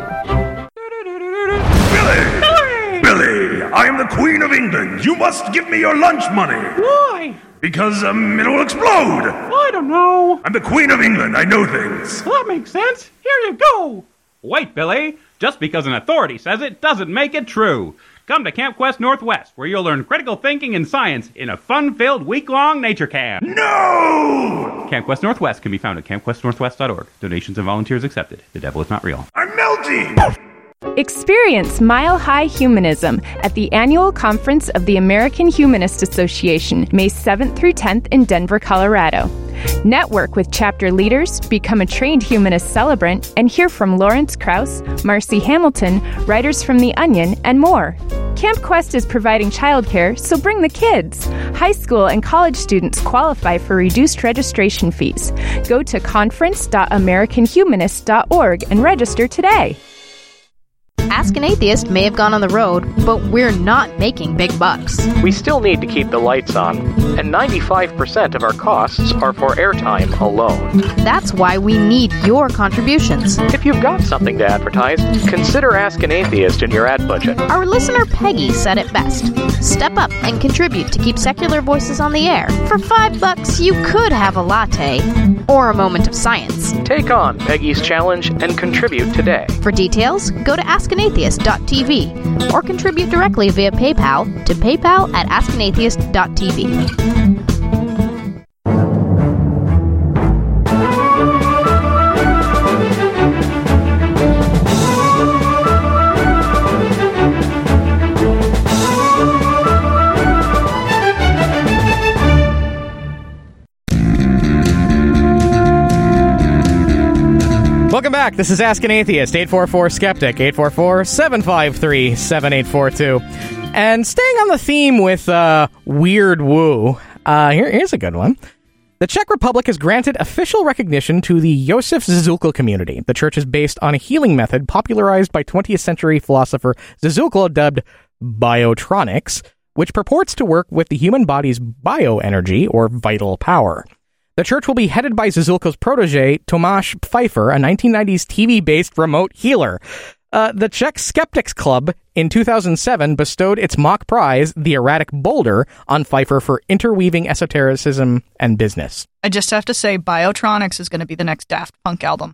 Speaker 10: Billy! Billy, I am the Queen of England. You must give me your lunch money.
Speaker 11: Why?
Speaker 10: Because um, it'll explode.
Speaker 11: I don't know.
Speaker 10: I'm the Queen of England. I know things.
Speaker 11: Well, that makes sense. Here you go. Wait, Billy. Just because an authority says it doesn't make it true. Come to Camp Quest Northwest, where you'll learn critical thinking and science in a fun-filled week-long nature camp.
Speaker 10: No!
Speaker 11: Camp Quest Northwest can be found at camp quest northwest dot org. Donations and volunteers accepted. The devil is not real.
Speaker 10: I'm melting!
Speaker 6: Experience Mile High Humanism at the annual conference of the American Humanist Association, May seventh through tenth in Denver, Colorado. Network with chapter leaders, become a trained humanist celebrant, and hear from Lawrence Krauss, Marcy Hamilton, writers from The Onion, and more. Camp Quest is providing childcare, so bring the kids. High school and college students qualify for reduced registration fees. Go to conference dot american humanist dot org and register today.
Speaker 3: Ask an Atheist may have gone on the road, but we're not making big bucks.
Speaker 12: We still need to keep the lights on, and ninety-five percent of our costs are for airtime alone.
Speaker 3: That's why we need your contributions.
Speaker 12: If you've got something to advertise, consider Ask an Atheist in your ad budget.
Speaker 3: Our listener Peggy said it best. Step up and contribute to keep secular voices on the air. For five bucks, you could have a latte or a moment of science.
Speaker 12: Take on Peggy's challenge and contribute today.
Speaker 3: For details, go to ask an atheist dot t v or contribute directly via PayPal to paypal at ask an atheist dot t v.
Speaker 1: Welcome back. This is Ask an Atheist, eight four four Skeptic, eight four four, seven five three, seven eight four two. And staying on the theme with uh, weird woo, uh, here, here's a good one. The Czech Republic has granted official recognition to the Josef Zizulko community. The church is based on a healing method popularized by twentieth century philosopher Zizulko, dubbed biotronics, which purports to work with the human body's bioenergy, or vital power. The church will be headed by Zizulko's protege, Tomáš Pfeiffer, a nineteen nineties T V-based remote healer. Uh, the Czech Skeptics Club in two thousand seven bestowed its mock prize, the Erratic Boulder, on Pfeiffer for interweaving esotericism and business.
Speaker 2: I just have to say, Biotronics is going to be the next Daft Punk album.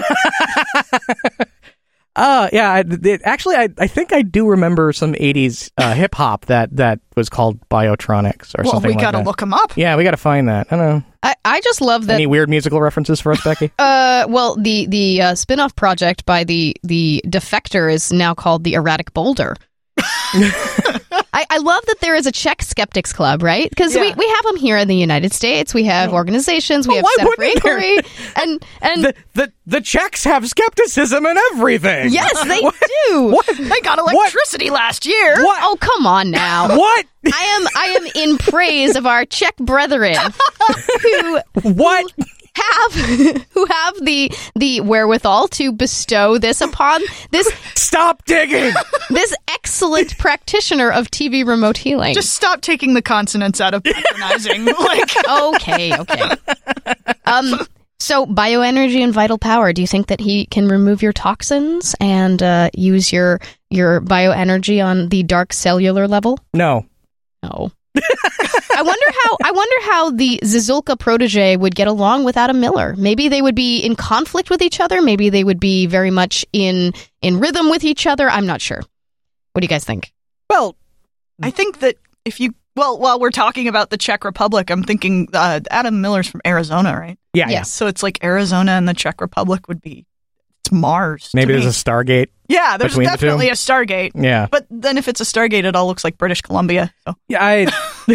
Speaker 1: Uh, yeah, I, it, actually, I, I think I do remember some eighties uh, hip-hop that, that was called Biotronics or
Speaker 2: well,
Speaker 1: something
Speaker 2: we
Speaker 1: like
Speaker 2: gotta
Speaker 1: that.
Speaker 2: look them up.
Speaker 1: Yeah, we gotta find that. I don't know.
Speaker 3: I, I just love that.
Speaker 1: Any weird musical references for us, Becky?
Speaker 3: Uh, well, the the uh, spin-off project by the the Defector is now called the Erratic Boulder. I, I love that there is a Czech Skeptics Club, right? Because
Speaker 2: Yeah.
Speaker 3: we, we have them here in the United States. We have organizations. We
Speaker 1: Well,
Speaker 3: have
Speaker 1: why
Speaker 3: Center for
Speaker 1: wouldn't there?
Speaker 3: Inquiry, and and
Speaker 1: the, the the Czechs have skepticism and everything.
Speaker 3: yes, they
Speaker 1: What?
Speaker 3: do.
Speaker 1: What?
Speaker 2: They got electricity last year.
Speaker 1: What?
Speaker 3: Oh, come on now.
Speaker 1: What?
Speaker 3: I am I am in praise of our Czech brethren who
Speaker 1: What?
Speaker 3: have who have the the wherewithal to bestow this upon this
Speaker 1: Stop digging!
Speaker 3: this excellent practitioner of T V remote healing.
Speaker 2: Just stop taking the consonants out of patronizing. like,
Speaker 3: okay, okay. Um, so bioenergy and vital power. Do you think that he can remove your toxins and uh, use your your bioenergy on the dark cellular level?
Speaker 1: No.
Speaker 3: No. I wonder how I wonder how the Zizulka protege would get along with Adam Miller. Maybe they would be in conflict with each other. Maybe they would be very much in in rhythm with each other. I'm not sure. What do you guys think?
Speaker 1: Well,
Speaker 2: I think that if you, well, while we're talking about the Czech Republic, I'm thinking uh, Adam Miller's from Arizona, right?
Speaker 1: yeah,
Speaker 3: Yes.
Speaker 2: So it's like Arizona and the Czech Republic would be, it's Mars.
Speaker 1: yeah. Maybe
Speaker 2: to
Speaker 1: there's
Speaker 2: me.
Speaker 1: a Stargate.
Speaker 2: Yeah, there's
Speaker 1: between the two.
Speaker 2: definitely a Stargate.
Speaker 1: Yeah.
Speaker 2: But then if it's a Stargate, it all looks like British Columbia. So.
Speaker 1: Yeah, I...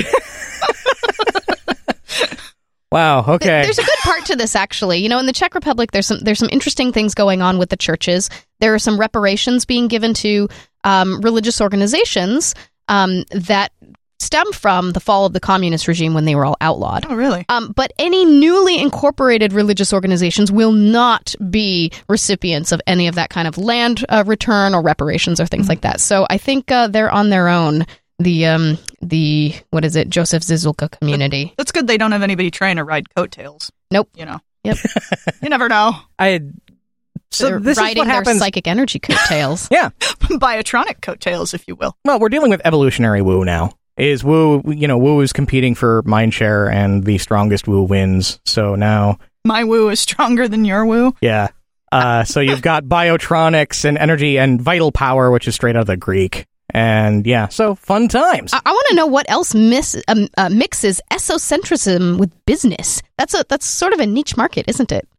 Speaker 1: Wow, okay.
Speaker 3: There's a good part to this, actually. You know, in the Czech Republic, there's some there's some interesting things going on with the churches. There are some reparations being given to um, religious organizations um, that stem from the fall of the communist regime when they were all outlawed.
Speaker 2: Oh, really?
Speaker 3: Um, but any newly incorporated religious organizations will not be recipients of any of that kind of land uh, return or reparations or things
Speaker 2: Mm-hmm.
Speaker 3: like that. So I think uh, they're on their own. The um the what is it Joseph Zizulka community.
Speaker 2: That's good they don't have anybody trying to ride coattails.
Speaker 3: Nope.
Speaker 2: You know.
Speaker 3: Yep.
Speaker 2: You never know.
Speaker 1: I... So
Speaker 3: They're
Speaker 1: this is
Speaker 3: riding
Speaker 1: what
Speaker 3: their
Speaker 1: happens...
Speaker 3: psychic energy coattails.
Speaker 1: Yeah.
Speaker 2: Biotronic coattails, if you will.
Speaker 1: Well, we're dealing with evolutionary woo now. Is woo, you know, woo is competing for mindshare and the strongest woo wins. So now...
Speaker 2: My woo is stronger than your woo.
Speaker 1: Yeah. Uh, so you've got biotronics and energy and vital power, which is straight out of the Greek. And yeah, so fun times.
Speaker 3: I, I want to know what else miss, um, uh, mixes esocentrism with business. That's a that's sort of a niche market, isn't it?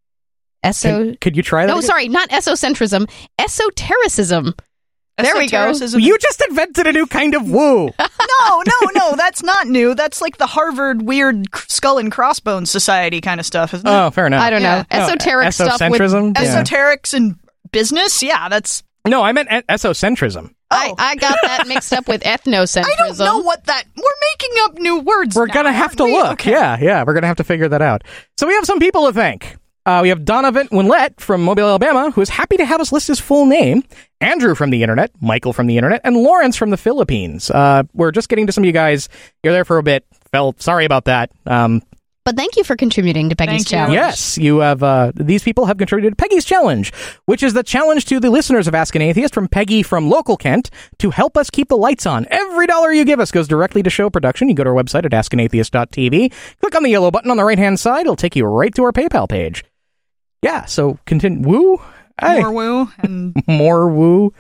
Speaker 3: Eso.
Speaker 1: Can- could you try that?
Speaker 3: No,
Speaker 1: again?
Speaker 3: sorry, not esocentrism. Esotericism. There we go.
Speaker 2: Esotericism.
Speaker 1: You just invented a new kind of woo.
Speaker 2: No, no, no, that's not new. That's like the Harvard weird skull and crossbones society kind of stuff, isn't it?
Speaker 1: Oh, fair enough.
Speaker 3: I don't know.
Speaker 2: Yeah.
Speaker 3: Esoteric
Speaker 1: No,
Speaker 3: stuff with
Speaker 1: esocentrism? Yeah.
Speaker 2: Esoterics and business? Yeah, that's...
Speaker 1: No, I meant e- esocentrism.
Speaker 3: I, I got that mixed up with ethnocentrism.
Speaker 2: I don't know what that... We're making up new words
Speaker 1: We're
Speaker 2: now,
Speaker 1: going to have
Speaker 2: aren't
Speaker 1: to
Speaker 2: we?
Speaker 1: look.
Speaker 2: Okay.
Speaker 1: Yeah, yeah, we're going to have to figure that out. So we have some people to thank. Uh, we have Donovan Winlett from Mobile, Alabama, who is happy to have us list his full name, Andrew from the internet, Michael from the internet, and Lawrence from the Philippines. Uh, we're just getting to some of you guys. You're there for a bit. Felt sorry about that. Um,
Speaker 3: But thank you for contributing to Peggy's
Speaker 2: Thank you.
Speaker 3: challenge.
Speaker 1: Yes, you have. Uh, these people have contributed to Peggy's Challenge, which is the challenge to the listeners of Ask an Atheist from Peggy from local Kent to help us keep the lights on. Every dollar you give us goes directly to show production. You go to our website at ask an atheist dot t v, click on the yellow button on the right-hand side. It'll take you right to our PayPal page. Yeah, so continue. Woo? Hey.
Speaker 2: More woo and...
Speaker 1: More woo.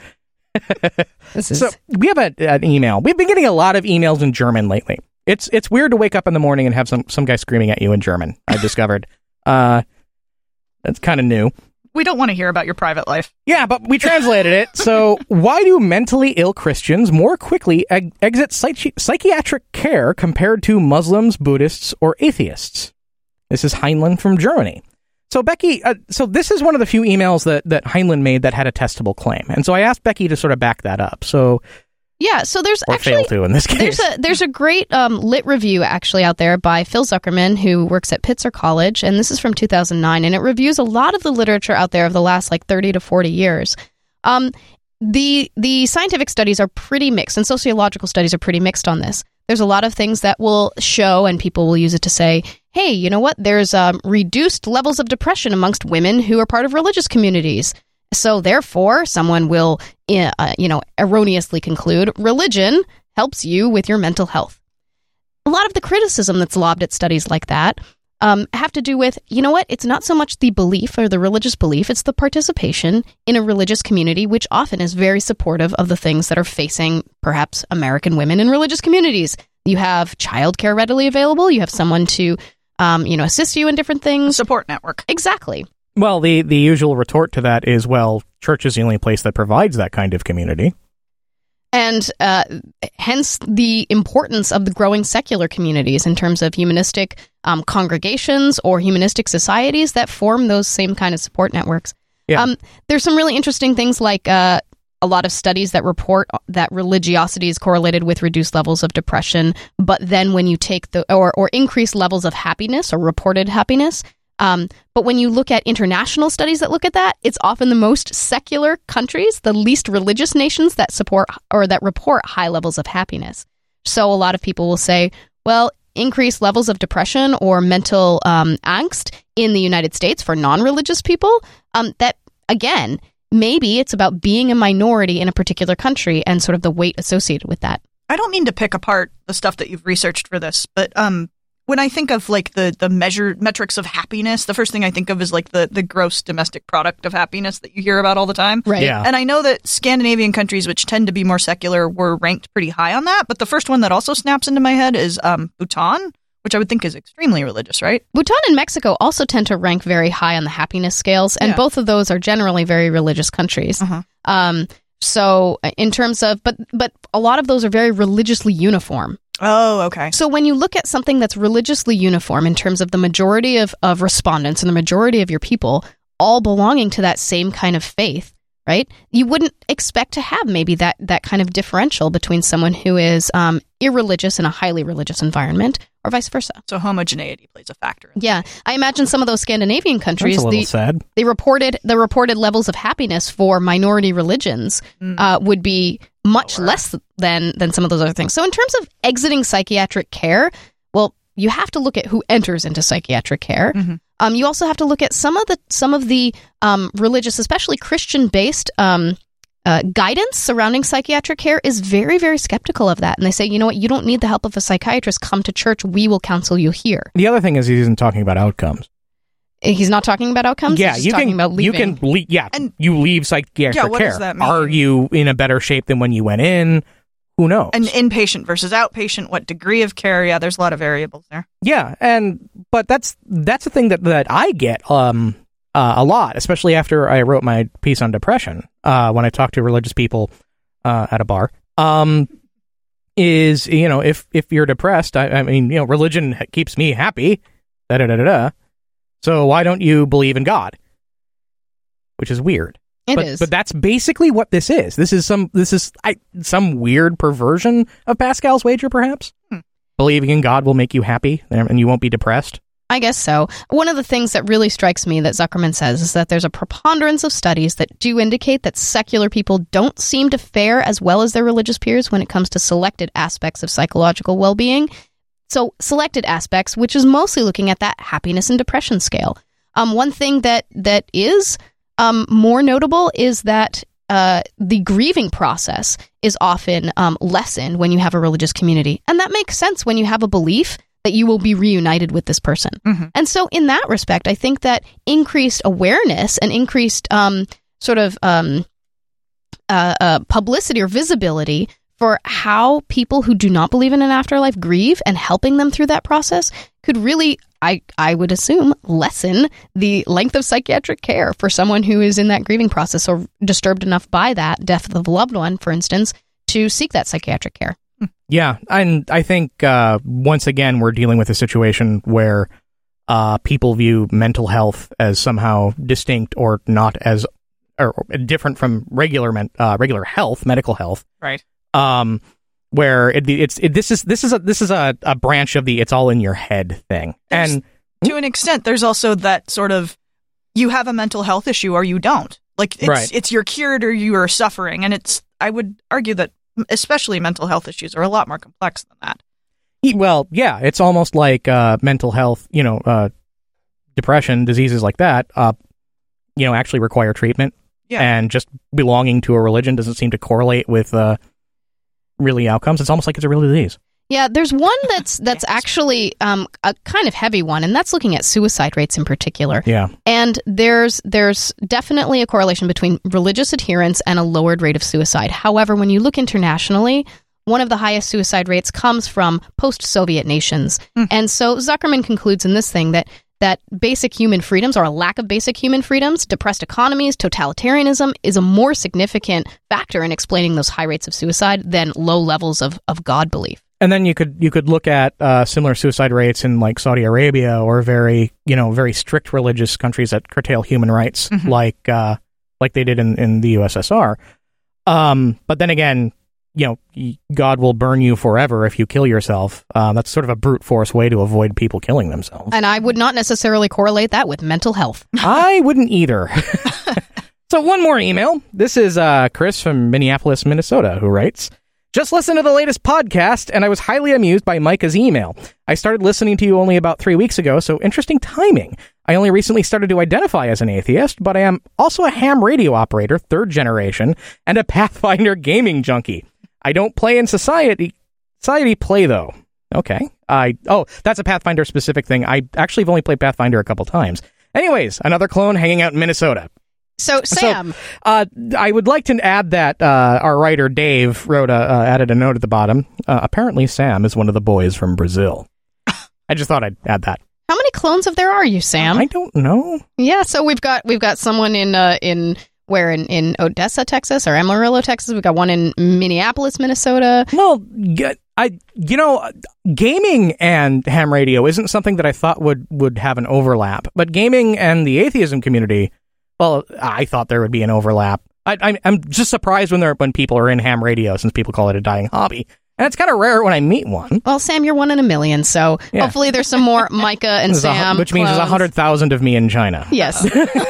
Speaker 3: This is
Speaker 1: So we have a, an email. We've been getting a lot of emails in German lately. It's it's weird to wake up in the morning and have some, some guy screaming at you in German, I've discovered. uh, that's kind of new.
Speaker 2: We don't want to hear about your private life.
Speaker 1: Yeah, but we translated it. So, why do mentally ill Christians more quickly eg- exit psychi- psychiatric care compared to Muslims, Buddhists, or atheists? This is Heinlein from Germany. So Becky, uh, so this is one of the few emails that, that Heinlein made that had a testable claim. And so I asked Becky to sort of back that up. So
Speaker 3: Yeah, so there's
Speaker 1: or
Speaker 3: actually...
Speaker 1: fail to in this case.
Speaker 3: There's a, there's a great um, lit review actually out there by Phil Zuckerman, who works at Pitzer College, and this is from two thousand nine, and it reviews a lot of the literature out there of the last like thirty to forty years. Um, the the scientific studies are pretty mixed, and sociological studies are pretty mixed on this. There's a lot of things that will show, and people will use it to say, hey, you know what, there's um, reduced levels of depression amongst women who are part of religious communities. So therefore, someone will, uh, you know, erroneously conclude religion helps you with your mental health. A lot of the criticism that's lobbed at studies like that um, have to do with, you know what, it's not so much the belief or the religious belief, it's the participation in a religious community, which often is very supportive of the things that are facing perhaps American women in religious communities. You have childcare readily available. You have someone to, um, you know, assist you in different things.
Speaker 2: A support network.
Speaker 3: Exactly.
Speaker 1: Well, the, the usual retort to that is, well, church is the only place that provides that kind of community.
Speaker 3: And uh, hence the importance of the growing secular communities in terms of humanistic um, congregations or humanistic societies that form those same kind of support networks.
Speaker 1: Yeah.
Speaker 3: Um, there's some really interesting things like uh, a lot of studies that report that religiosity is correlated with reduced levels of depression. But then when you take the or, or increased levels of happiness or reported happiness. Um, but when you look at international studies that look at that, it's often the most secular countries, the least religious nations that support or that report high levels of happiness. So a lot of people will say, well, increased levels of depression or mental um, angst in the United States for non-religious people, um, that, again, maybe it's about being a minority in a particular country and sort of the weight associated with that.
Speaker 2: I don't mean to pick apart the stuff that you've researched for this, but um, when I think of like the the measure metrics of happiness, the first thing I think of is like the, the gross domestic product of happiness that you hear about all the time.
Speaker 3: Right.
Speaker 1: Yeah.
Speaker 2: And I know that Scandinavian countries, which tend to be more secular, were ranked pretty high on that. But the first one that also snaps into my head is um, Bhutan, which I would think is extremely religious, right?
Speaker 3: Bhutan and Mexico also tend to rank very high on the happiness scales, and
Speaker 2: Yeah.
Speaker 3: both of those are generally very religious countries.
Speaker 2: Uh-huh.
Speaker 3: Um, so in terms of, but but a lot of those are very religiously uniform.
Speaker 2: Oh, okay.
Speaker 3: So when you look at something that's religiously uniform in terms of the majority of, of respondents and the majority of your people all belonging to that same kind of faith, right? You wouldn't expect to have maybe that, that kind of differential between someone who is um, irreligious in a highly religious environment or vice versa.
Speaker 2: So homogeneity plays a factor.
Speaker 3: Yeah. I imagine some of those Scandinavian countries,
Speaker 1: That's a little
Speaker 3: the,
Speaker 1: sad.
Speaker 3: they reported the reported levels of happiness for minority religions
Speaker 2: Mm.
Speaker 3: uh, would be much less than than some of those other things. So in terms of exiting psychiatric care, well, you have to look at who enters into psychiatric care.
Speaker 2: Mm-hmm.
Speaker 3: Um, you also have to look at some of the some of the um, religious, especially Christian-based um, uh, guidance surrounding psychiatric care is very, very skeptical of that. And they say, you know what, you don't need the help of a psychiatrist. Come to church. We will counsel you here.
Speaker 1: The other thing is he isn't talking about outcomes.
Speaker 3: He's not talking about outcomes.
Speaker 1: Yeah,
Speaker 3: He's just
Speaker 1: you
Speaker 3: talking
Speaker 1: can.
Speaker 3: about
Speaker 1: You
Speaker 3: leaving.
Speaker 1: can. Le- yeah,
Speaker 2: And-
Speaker 1: you leave psychiatric
Speaker 2: Yeah, what
Speaker 1: care.
Speaker 2: does that mean?
Speaker 1: Are you in a better shape than when you went in? Who knows?
Speaker 2: And inpatient versus outpatient, what degree of care? Yeah, there's a lot of variables there.
Speaker 1: Yeah, and but that's that's the thing that, that I get um uh, a lot, especially after I wrote my piece on depression. Uh, when I talk to religious people uh, at a bar, um, is you know if if you're depressed, I, I mean you know religion keeps me happy. Da da da da da. So why don't you believe in God? Which is weird.
Speaker 3: It
Speaker 1: but,
Speaker 3: is.
Speaker 1: but that's basically what this is. This is some this is I, some weird perversion of Pascal's wager, perhaps.
Speaker 2: Hmm.
Speaker 1: Believing in God will make you happy, and you won't be depressed.
Speaker 3: I guess so. One of the things that really strikes me that Zuckerman says is that there's a preponderance of studies that do indicate that secular people don't seem to fare as well as their religious peers when it comes to selected aspects of psychological well-being. So selected aspects, which is mostly looking at that happiness and depression scale. Um, one thing that that is um, more notable is that uh, the grieving process is often um, lessened when you have a religious community. And that makes sense when you have a belief that you will be reunited with this person.
Speaker 2: Mm-hmm.
Speaker 3: And so in that respect, I think that increased awareness and increased um, sort of um, uh, uh, publicity or visibility for how people who do not believe in an afterlife grieve and helping them through that process could really, I, I would assume, lessen the length of psychiatric care for someone who is in that grieving process or disturbed enough by that death of a loved one, for instance, to seek that psychiatric care.
Speaker 1: Yeah, and I think uh, once again we're dealing with a situation where uh, people view mental health as somehow distinct or not as or different from regular men, uh, regular health, medical health.
Speaker 2: Right.
Speaker 1: Um, where it, it's it, this is this is a this is a, a branch of the it's all in your head thing.
Speaker 2: There's,
Speaker 1: and
Speaker 2: to an extent, there's also that sort of you have a mental health issue or you don't. Like it's
Speaker 1: Right.
Speaker 2: it's you're cured or you are suffering, and it's I would argue that especially mental health issues are a lot more complex than that.
Speaker 1: Well, yeah, it's almost like uh, mental health, you know, uh, depression, diseases like that, uh, you know, actually require treatment.
Speaker 2: Yeah.
Speaker 1: And just belonging to a religion doesn't seem to correlate with uh, really outcomes. It's almost like it's a real disease.
Speaker 3: Yeah, there's one that's that's actually um, a kind of heavy one, and that's looking at suicide rates in particular.
Speaker 1: Yeah.
Speaker 3: And there's there's definitely a correlation between religious adherence and a lowered rate of suicide. However, when you look internationally, one of the highest suicide rates comes from post-Soviet nations. Mm. And so Zuckerman concludes in this thing that that basic human freedoms, or a lack of basic human freedoms, depressed economies, totalitarianism, is a more significant factor in explaining those high rates of suicide than low levels of, of God belief.
Speaker 1: And then you could you could look at uh, similar suicide rates in like Saudi Arabia or very you know very strict religious countries that curtail human rights, mm-hmm. like uh, like they did in, in the U S S R. Um, but then again, you know, God will burn you forever if you kill yourself. Um, that's sort of a brute force way to avoid people killing themselves.
Speaker 3: And I would not necessarily correlate that with mental health.
Speaker 1: I wouldn't either. So one more email. This is uh, Chris from Minneapolis, Minnesota, who writes, just listened to the latest podcast, and I was highly amused by Micah's email. I started listening to you only about three weeks ago, so interesting timing. I only recently started to identify as an atheist, but I am also a ham radio operator, third generation, and a Pathfinder gaming junkie. I don't play in society. Society play, though. Okay. I Oh, that's a Pathfinder specific thing. I actually have only played Pathfinder a couple times. Anyways, another clone hanging out in Minnesota.
Speaker 3: So, Sam.
Speaker 1: So, uh, I would like to add that uh, our writer, Dave, wrote a, uh, added a note at the bottom. Uh, apparently, Sam is one of the boys from Brazil. I just thought I'd add that.
Speaker 3: How many clones of there are you, Sam?
Speaker 1: I don't know.
Speaker 3: Yeah, so we've got we've got someone in uh, in where in, in Odessa, Texas, or Amarillo, Texas. We've got one in Minneapolis, Minnesota.
Speaker 1: Well, I you know, gaming and ham radio isn't something that I thought would would have an overlap, but gaming and the atheism community. Well, I thought there would be an overlap. I, I'm, I'm just surprised when there when people are in ham radio, since people call it a dying hobby. And it's kind of rare when I meet one.
Speaker 3: Well, Sam, you're one in a million, so yeah. Hopefully there's some more Micah and Sam
Speaker 1: a, Which means
Speaker 3: clones.
Speaker 1: there's one hundred thousand of me in China.
Speaker 3: Yes.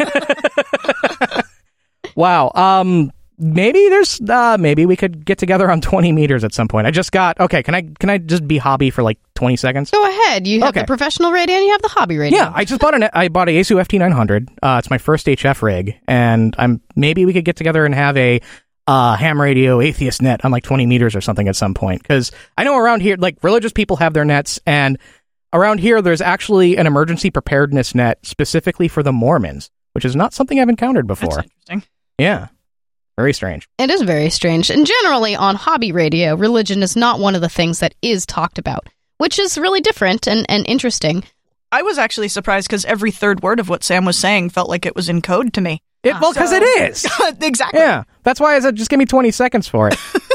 Speaker 1: Wow. Um, maybe there's, uh, maybe we could get together on twenty meters at some point. I just got, okay, can I can I just be hobby for like twenty seconds?
Speaker 3: Go ahead. You have
Speaker 1: okay.
Speaker 3: the professional radio and you have the hobby radio.
Speaker 1: Yeah, I just bought an I bought a Yaesu F T nine hundred. Uh, it's my first H F rig, and I'm maybe we could get together and have a uh, ham radio atheist net on like twenty meters or something at some point. Because I know around here, like religious people have their nets, and around here there's actually an emergency preparedness net specifically for the Mormons, which is not something I've encountered before.
Speaker 2: That's interesting.
Speaker 1: Yeah. Very strange.
Speaker 3: It is very strange. And generally on hobby radio, religion is not one of the things that is talked about, which is really different and, and interesting.
Speaker 2: I was actually surprised because every third word of what Sam was saying felt like it was in code to me.
Speaker 1: It, well, because
Speaker 2: so,
Speaker 1: it is.
Speaker 2: Exactly.
Speaker 1: Yeah. That's why I said just give me twenty seconds for it.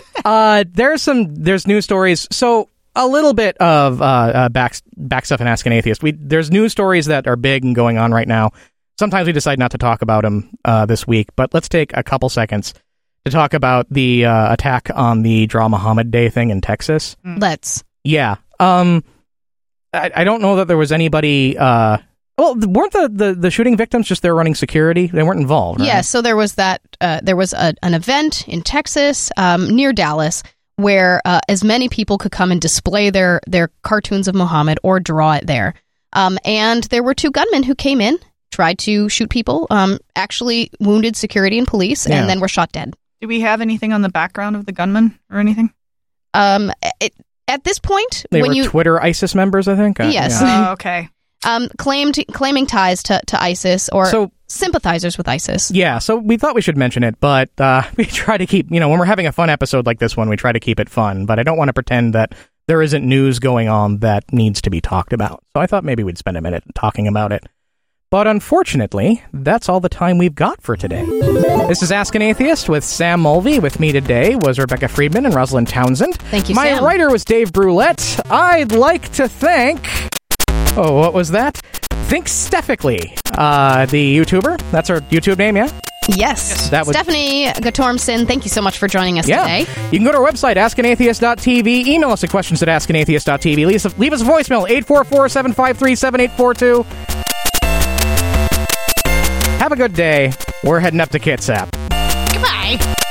Speaker 1: uh, there's some, there's news stories. So a little bit of uh, uh, back, back stuff in Ask an Atheist. We, there's news stories that are big and going on right now. Sometimes we decide not to talk about them uh, this week, but let's take a couple seconds to talk about the uh, attack on the Draw Muhammad Day thing in Texas.
Speaker 3: Let's.
Speaker 1: Yeah. Um, I, I don't know that there was anybody... Uh, well, weren't the, the, the shooting victims just there running security? They weren't involved, right?
Speaker 3: Yeah, so there was that. Uh, there was a, an event in Texas um, near Dallas where uh, as many people could come and display their, their cartoons of Muhammad or draw it there. Um, and there were two gunmen who came in, tried to shoot people, um, actually wounded security and police,
Speaker 1: Yeah.
Speaker 3: and then were shot dead.
Speaker 2: Do we have anything on the background of the gunman or anything?
Speaker 3: Um, it, at this point,
Speaker 1: They
Speaker 3: when
Speaker 1: were
Speaker 3: you
Speaker 1: Twitter ISIS members, I think? Uh,
Speaker 3: Yes.
Speaker 1: yeah.
Speaker 2: Oh, okay.
Speaker 3: um, claimed claiming ties to, to ISIS or
Speaker 1: So-
Speaker 3: sympathizers with ISIS.
Speaker 1: Yeah, so we thought we should mention it, but uh, we try to keep, you know, when we're having a fun episode like this one, we try to keep it fun, but I don't want to pretend that there isn't news going on that needs to be talked about. So I thought maybe we'd spend a minute talking about it. But unfortunately, that's all the time we've got for today. This is Ask an Atheist with Sam Mulvey. With me today was Rebecca Friedman and Rosalind Townsend.
Speaker 3: Thank you,
Speaker 1: My
Speaker 3: Sam.
Speaker 1: writer was Dave Brulette. I'd like to thank... Oh, what was that? Thinksterifically, uh, the YouTuber. That's her YouTube name, yeah?
Speaker 3: Yes.
Speaker 1: That would-
Speaker 3: Stephanie Gatormson, thank you so much for joining us
Speaker 1: Yeah.
Speaker 3: today.
Speaker 1: You can go to our website, ask an atheist dot t v. Email us at questions at ask an atheist dot t v. Leave us, leave us a voicemail, eight four four, seven five three, seven eight four two. Have a good day. We're heading up to Kitsap.
Speaker 3: Goodbye.